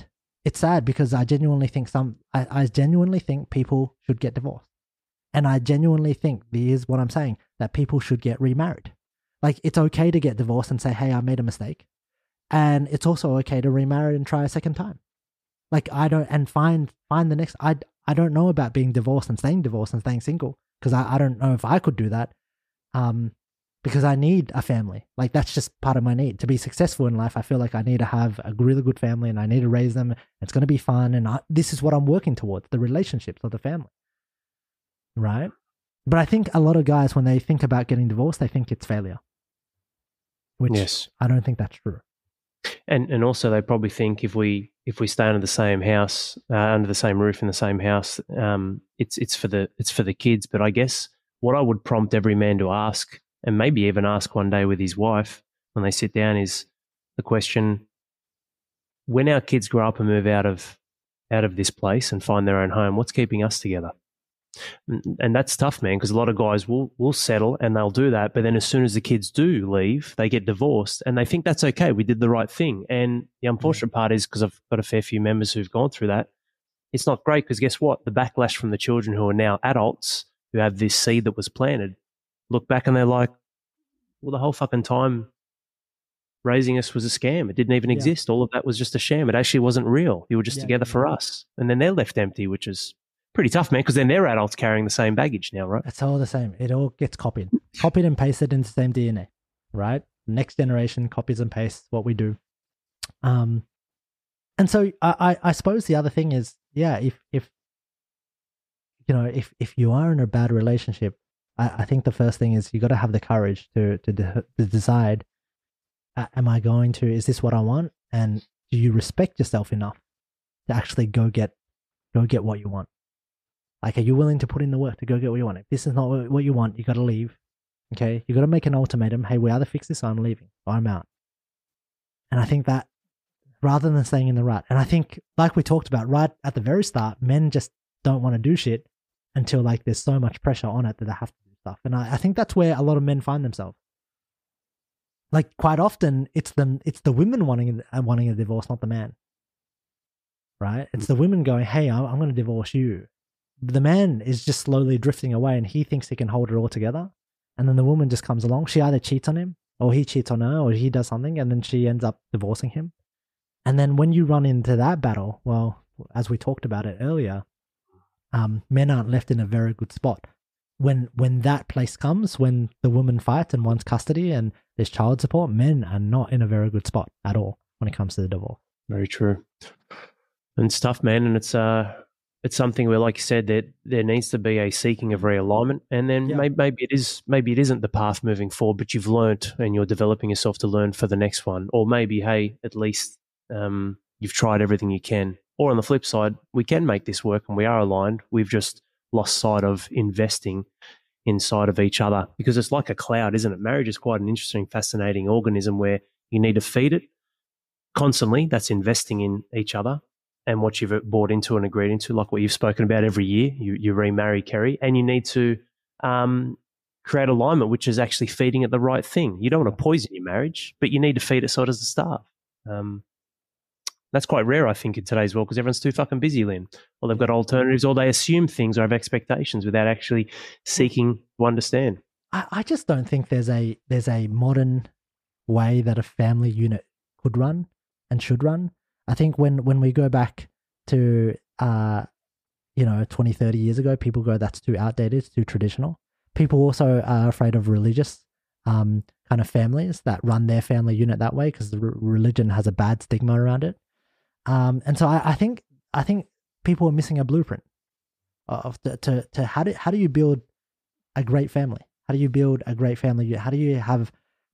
it's sad because I genuinely think I genuinely think people should get divorced. And I genuinely think, here's what I'm saying, that people should get remarried. Like, it's okay to get divorced and say, hey, I made a mistake. And it's also okay to remarry and try a second time. Like, find the next, I don't know about being divorced and staying single, because I don't know if I could do that. Because I need a family. Like, that's just part of my need. To be successful in life, I feel like I need to have a really good family and I need to raise them. It's going to be fun. And this is what I'm working towards, the relationships of the family. Right? But I think a lot of guys, when they think about getting divorced, they think it's failure. Which Yes. I don't think that's true. And also they probably think if we stay under the same house, under the same roof in the same house, it's for the kids. But I guess what I would prompt every man to ask, and maybe even ask one day with his wife when they sit down, is the question: when our kids grow up and move out of this place and find their own home, what's keeping us together? And that's tough, man, because a lot of guys will settle and they'll do that, but then as soon as the kids do leave, they get divorced and they think that's okay, we did the right thing. And the unfortunate part is, because I've got a fair few members who've gone through that, it's not great, because guess what? The backlash from the children who are now adults, who have this seed that was planted, look back and they're like, well, the whole fucking time raising us was a scam. It didn't even exist. All of that was just a sham. It actually wasn't real. You were just together for us. And then they're left empty, which is pretty tough, man, because then they're adults carrying the same baggage now, right? It's all the same. It all gets copied and pasted into the same DNA, right? Next generation copies and pastes what we do. And so I suppose the other thing is, if you are in a bad relationship, I think the first thing is you got to have the courage to decide, is this what I want? And do you respect yourself enough to actually go get what you want? Like, are you willing to put in the work to go get what you want? If this is not what you want, you got to leave. Okay? You got to make an ultimatum. Hey, we either fix this or I'm leaving, or I'm out. And I think that, rather than staying in the rut, and I think, like we talked about right at the very start, men just don't want to do shit until, like, there's so much pressure on it that they have to do stuff. And I think that's where a lot of men find themselves. Like, quite often, it's the women wanting a divorce, not the man. Right? It's the women going, hey, I'm going to divorce you. The man is just slowly drifting away and he thinks he can hold it all together. And then the woman just comes along. She either cheats on him, or he cheats on her, or he does something, and then she ends up divorcing him. And then when you run into that battle, well, as we talked about it earlier, men aren't left in a very good spot. When that place comes, when the woman fights and wants custody and there's child support, men are not in a very good spot at all when it comes to the divorce. Very true. And it's tough, man. And it's something where, like you said, that there needs to be a seeking of realignment, and then maybe it isn't the path moving forward, but you've learnt and you're developing yourself to learn for the next one. Or maybe, hey, at least you've tried everything you can. Or on the flip side, we can make this work and we are aligned. We've just lost sight of investing inside of each other, because it's like a cloud, isn't it? Marriage is quite an interesting, fascinating organism where you need to feed it constantly. That's investing in each other and what you've bought into and agreed into, like what you've spoken about every year. You remarry, Kerry, and you need to create alignment, which is actually feeding it the right thing. You don't want to poison your marriage, but you need to feed it so it doesn't starve. That's quite rare, I think, in today's world, because everyone's too fucking busy, Lynn. Or they've got alternatives, or they assume things or have expectations without actually seeking to understand. I just don't think there's a modern way that a family unit could run and should run. I think when we go back to 20, 30 years ago, people go, that's too outdated, it's too traditional. People also are afraid of religious kind of families that run their family unit that way, because the religion has a bad stigma around it. And so I think people are missing a blueprint of to how do you build a great family? How do you build a great family? How do you have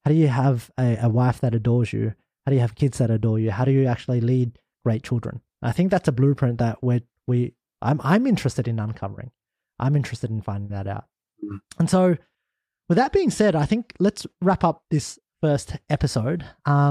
a wife that adores you? How do you have kids that adore you? How do you actually lead great children? I think that's a blueprint that I'm interested in uncovering. I'm interested in finding that out. And so, with that being said, I think let's wrap up this first episode.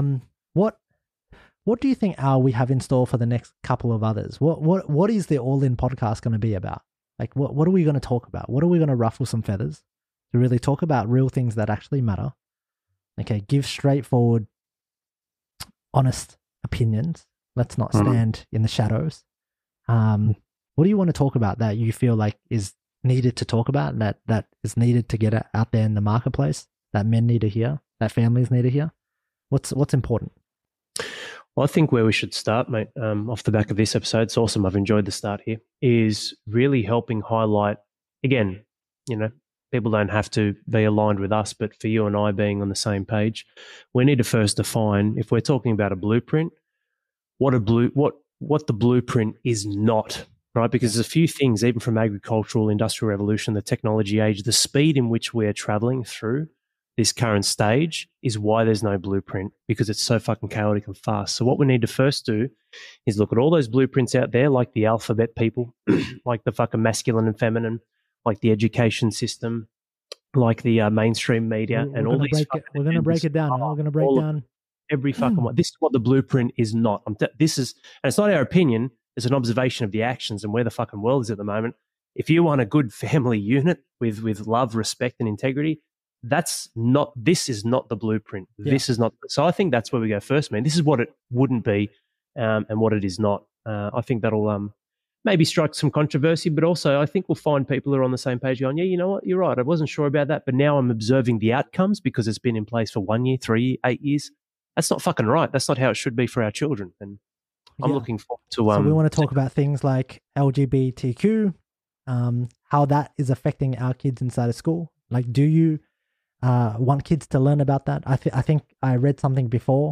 What do you think, Al, we have in store for the next couple of others? What is the All In podcast going to be about? Like, what are we going to talk about? What are we going to ruffle some feathers to really talk about real things that actually matter? Okay, give straightforward, honest opinions Let's not stand in the shadows. What do you want to talk about that you feel like is needed to talk about, that is needed to get out there in the marketplace, that men need to hear, that families need to hear? What's important? Well, I think where we should start, mate, off the back of this episode, it's awesome. I've enjoyed the start here, is really helping highlight, again, people don't have to be aligned with us, but for you and I being on the same page, we need to first define, if we're talking about a blueprint, what the blueprint is not, right? Because there's a few things, even from agricultural, industrial revolution, the technology age, the speed in which we're traveling through this current stage is why there's no blueprint, because it's so fucking chaotic and fast. So what we need to first do is look at all those blueprints out there, like the alphabet people, like the fucking masculine and feminine, like the education system, like the mainstream media, and all these. We're going to break it down. We're going to break down every fucking one. This is what the blueprint is not. And it's not our opinion. It's an observation of the actions and where the fucking world is at the moment. If you want a good family unit with love, respect, and integrity, this is not the blueprint. Yeah. This is not. So I think that's where we go first, man. This is what it wouldn't be, and what it is not. I think that'll maybe strike some controversy, but also I think we'll find people who are on the same page going, yeah, you know what, you're right. I wasn't sure about that, but now I'm observing the outcomes because it's been in place for 1 year, 3 years, 8 years. That's not fucking right. That's not how it should be for our children. And I'm looking forward to. So we want to talk about things like LGBTQ, how that is affecting our kids inside of school. Like, do you want kids to learn about that? I think I read something before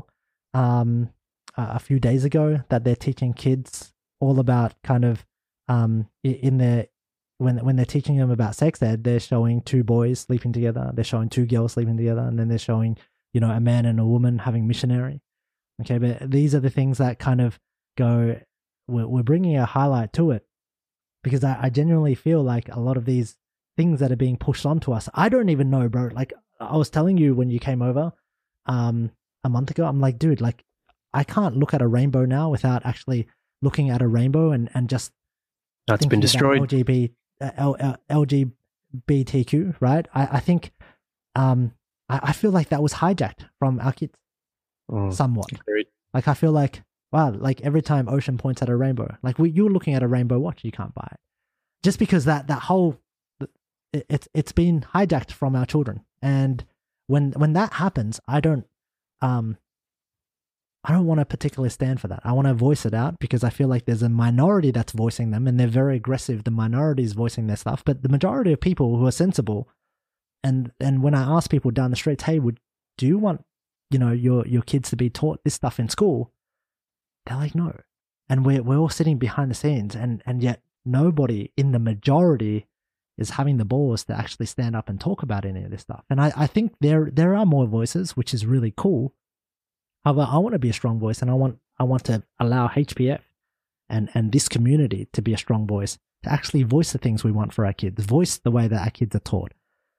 a few days ago that they're teaching kids all about kind of in their when they're teaching them about sex ed, they're showing two boys sleeping together, they're showing two girls sleeping together, and then they're showing a man and a woman having missionary. Okay, but these are the things that kind of go. We're bringing a highlight to it because I genuinely feel like a lot of these things that are being pushed onto us, I don't even know, bro. Like I was telling you when you came over a month ago, I'm like, dude, like I can't look at a rainbow now without actually looking at a rainbow and just that's been destroyed. LGBTQ, right? I think I feel like that was hijacked from our kids somewhat. Agreed. Like I feel like, wow, like every time Ocean points at a rainbow, like you're looking at a rainbow watch, you can't buy it. Just because that whole it's been hijacked from our children. And when that happens, I don't want to particularly stand for that. I want to voice it out because I feel like there's a minority that's voicing them and they're very aggressive. The minority is voicing their stuff, but the majority of people who are sensible, and when I ask people down the streets, hey, do you want your kids to be taught this stuff in school? They're like, no. And we're all sitting behind the scenes, and yet nobody in the majority is having the balls to actually stand up and talk about any of this stuff. And I think there are more voices, which is really cool. However, I want to be a strong voice, and I want to allow HPF and this community to be a strong voice, to actually voice the things we want for our kids, voice the way that our kids are taught.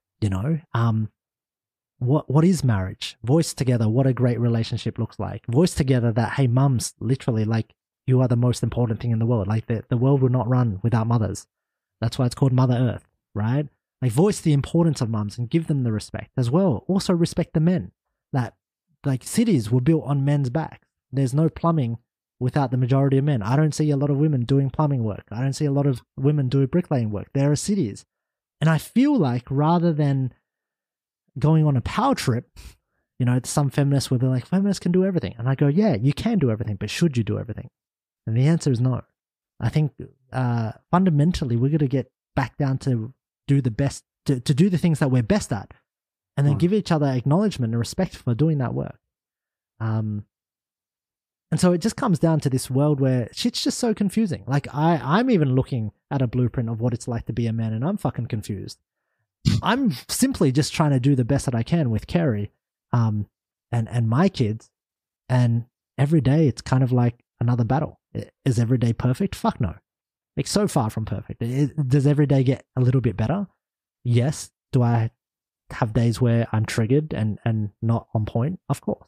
What is marriage? Voice together what a great relationship looks like. Voice together that, hey, mums, literally, like, you are the most important thing in the world. Like the world would not run without mothers. That's why it's called Mother Earth, right? Like, voice the importance of mums and give them the respect as well. Also respect the men. That, like, cities were built on men's backs. There's no plumbing without the majority of men. I don't see a lot of women doing plumbing work. I don't see a lot of women doing bricklaying work. There are cities. And I feel like rather than going on a power trip, some feminists will be like, feminists can do everything. And I go, yeah, you can do everything, but should you do everything? And the answer is no. I think fundamentally we're going to get back down to do the best, to do the things that we're best at, and then give each other acknowledgement and respect for doing that work. And so it just comes down to this world where shit's just so confusing. Like I'm even looking at a blueprint of what it's like to be a man, and I'm fucking confused. I'm simply just trying to do the best that I can with Carrie, and my kids, and every day it's kind of like another battle. Is every day perfect? Fuck no. Like, so far from perfect. Does every day get a little bit better? Yes. Do I have days where I'm triggered and not on point? Of course.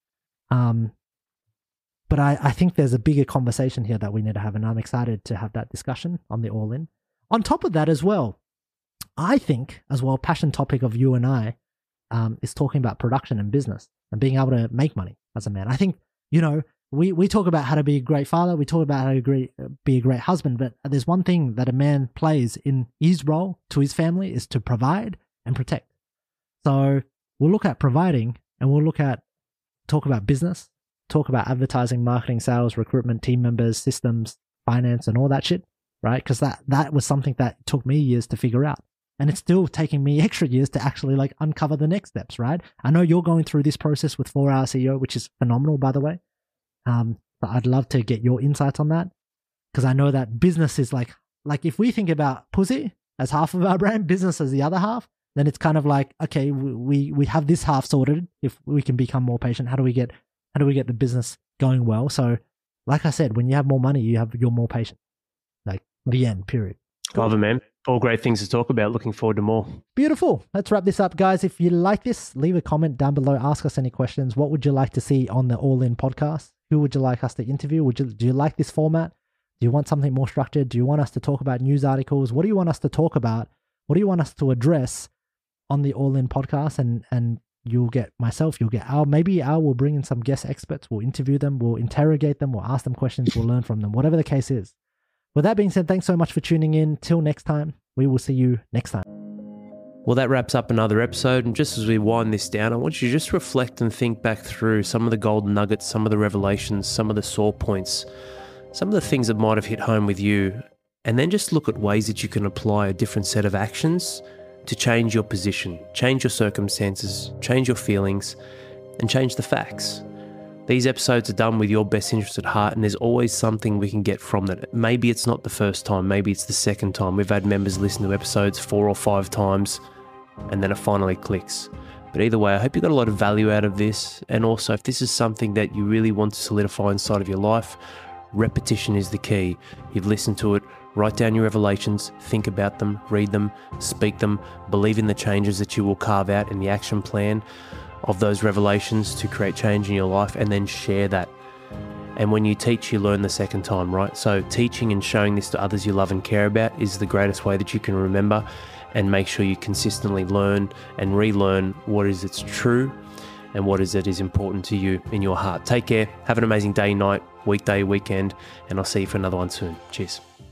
But I think there's a bigger conversation here that we need to have, and I'm excited to have that discussion on the All In. On top of that as well, I think as well, passion topic of you and I is talking about production and business and being able to make money as a man. I think, we talk about how to be a great father, we talk about how to be a great husband, but there's one thing that a man plays in his role to his family is to provide and protect. So we'll look at providing, and we'll talk about business, talk about advertising, marketing, sales, recruitment, team members, systems, finance, and all that shit, right? Because that was something that took me years to figure out. And it's still taking me extra years to actually like uncover the next steps, right? I know you're going through this process with 4-Hour CEO, which is phenomenal, by the way. But I'd love to get your insights on that, because I know that business is like if we think about pussy as half of our brand, business as the other half, then it's kind of like, okay, we have this half sorted. If we can become more patient, how do we get the business going well? So, like I said, when you have more money, you're more patient. Like the end. Period. Love it, man. All great things to talk about. Looking forward to more. Beautiful. Let's wrap this up, guys. If you like this, leave a comment down below. Ask us any questions. What would you like to see on the All In podcast? Who would you like us to interview? Do you like this format? Do you want something more structured? Do you want us to talk about news articles? What do you want us to talk about? What do you want us to address on the All In podcast? And you'll get myself, you'll get Al. Maybe Al will bring in some guest experts. We'll interview them. We'll interrogate them. We'll ask them questions. We'll learn from them. Whatever the case is. With that being said, thanks so much for tuning in. Till next time, we will see you next time. Well, that wraps up another episode. And just as we wind this down, I want you to just reflect and think back through some of the golden nuggets, some of the revelations, some of the sore points, some of the things that might have hit home with you. And then just look at ways that you can apply a different set of actions to change your position, change your circumstances, change your feelings, and change the facts. These episodes are done with your best interest at heart, and there's always something we can get from that. Maybe it's not the first time, maybe it's the second time. We've had members listen to episodes 4 or 5 times, and then it finally clicks. But either way, I hope you got a lot of value out of this. And also, if this is something that you really want to solidify inside of your life, repetition is the key. You've listened to it, write down your revelations, think about them, read them, speak them, believe in the changes that you will carve out in the action plan of those revelations to create change in your life, and then share that. And when you teach, you learn the second time, right? So teaching and showing this to others you love and care about is the greatest way that you can remember and make sure you consistently learn and relearn what is it's true and what is it is important to you in your heart. Take care. Have an amazing day, night, weekday, weekend, and I'll see you for another one soon. Cheers.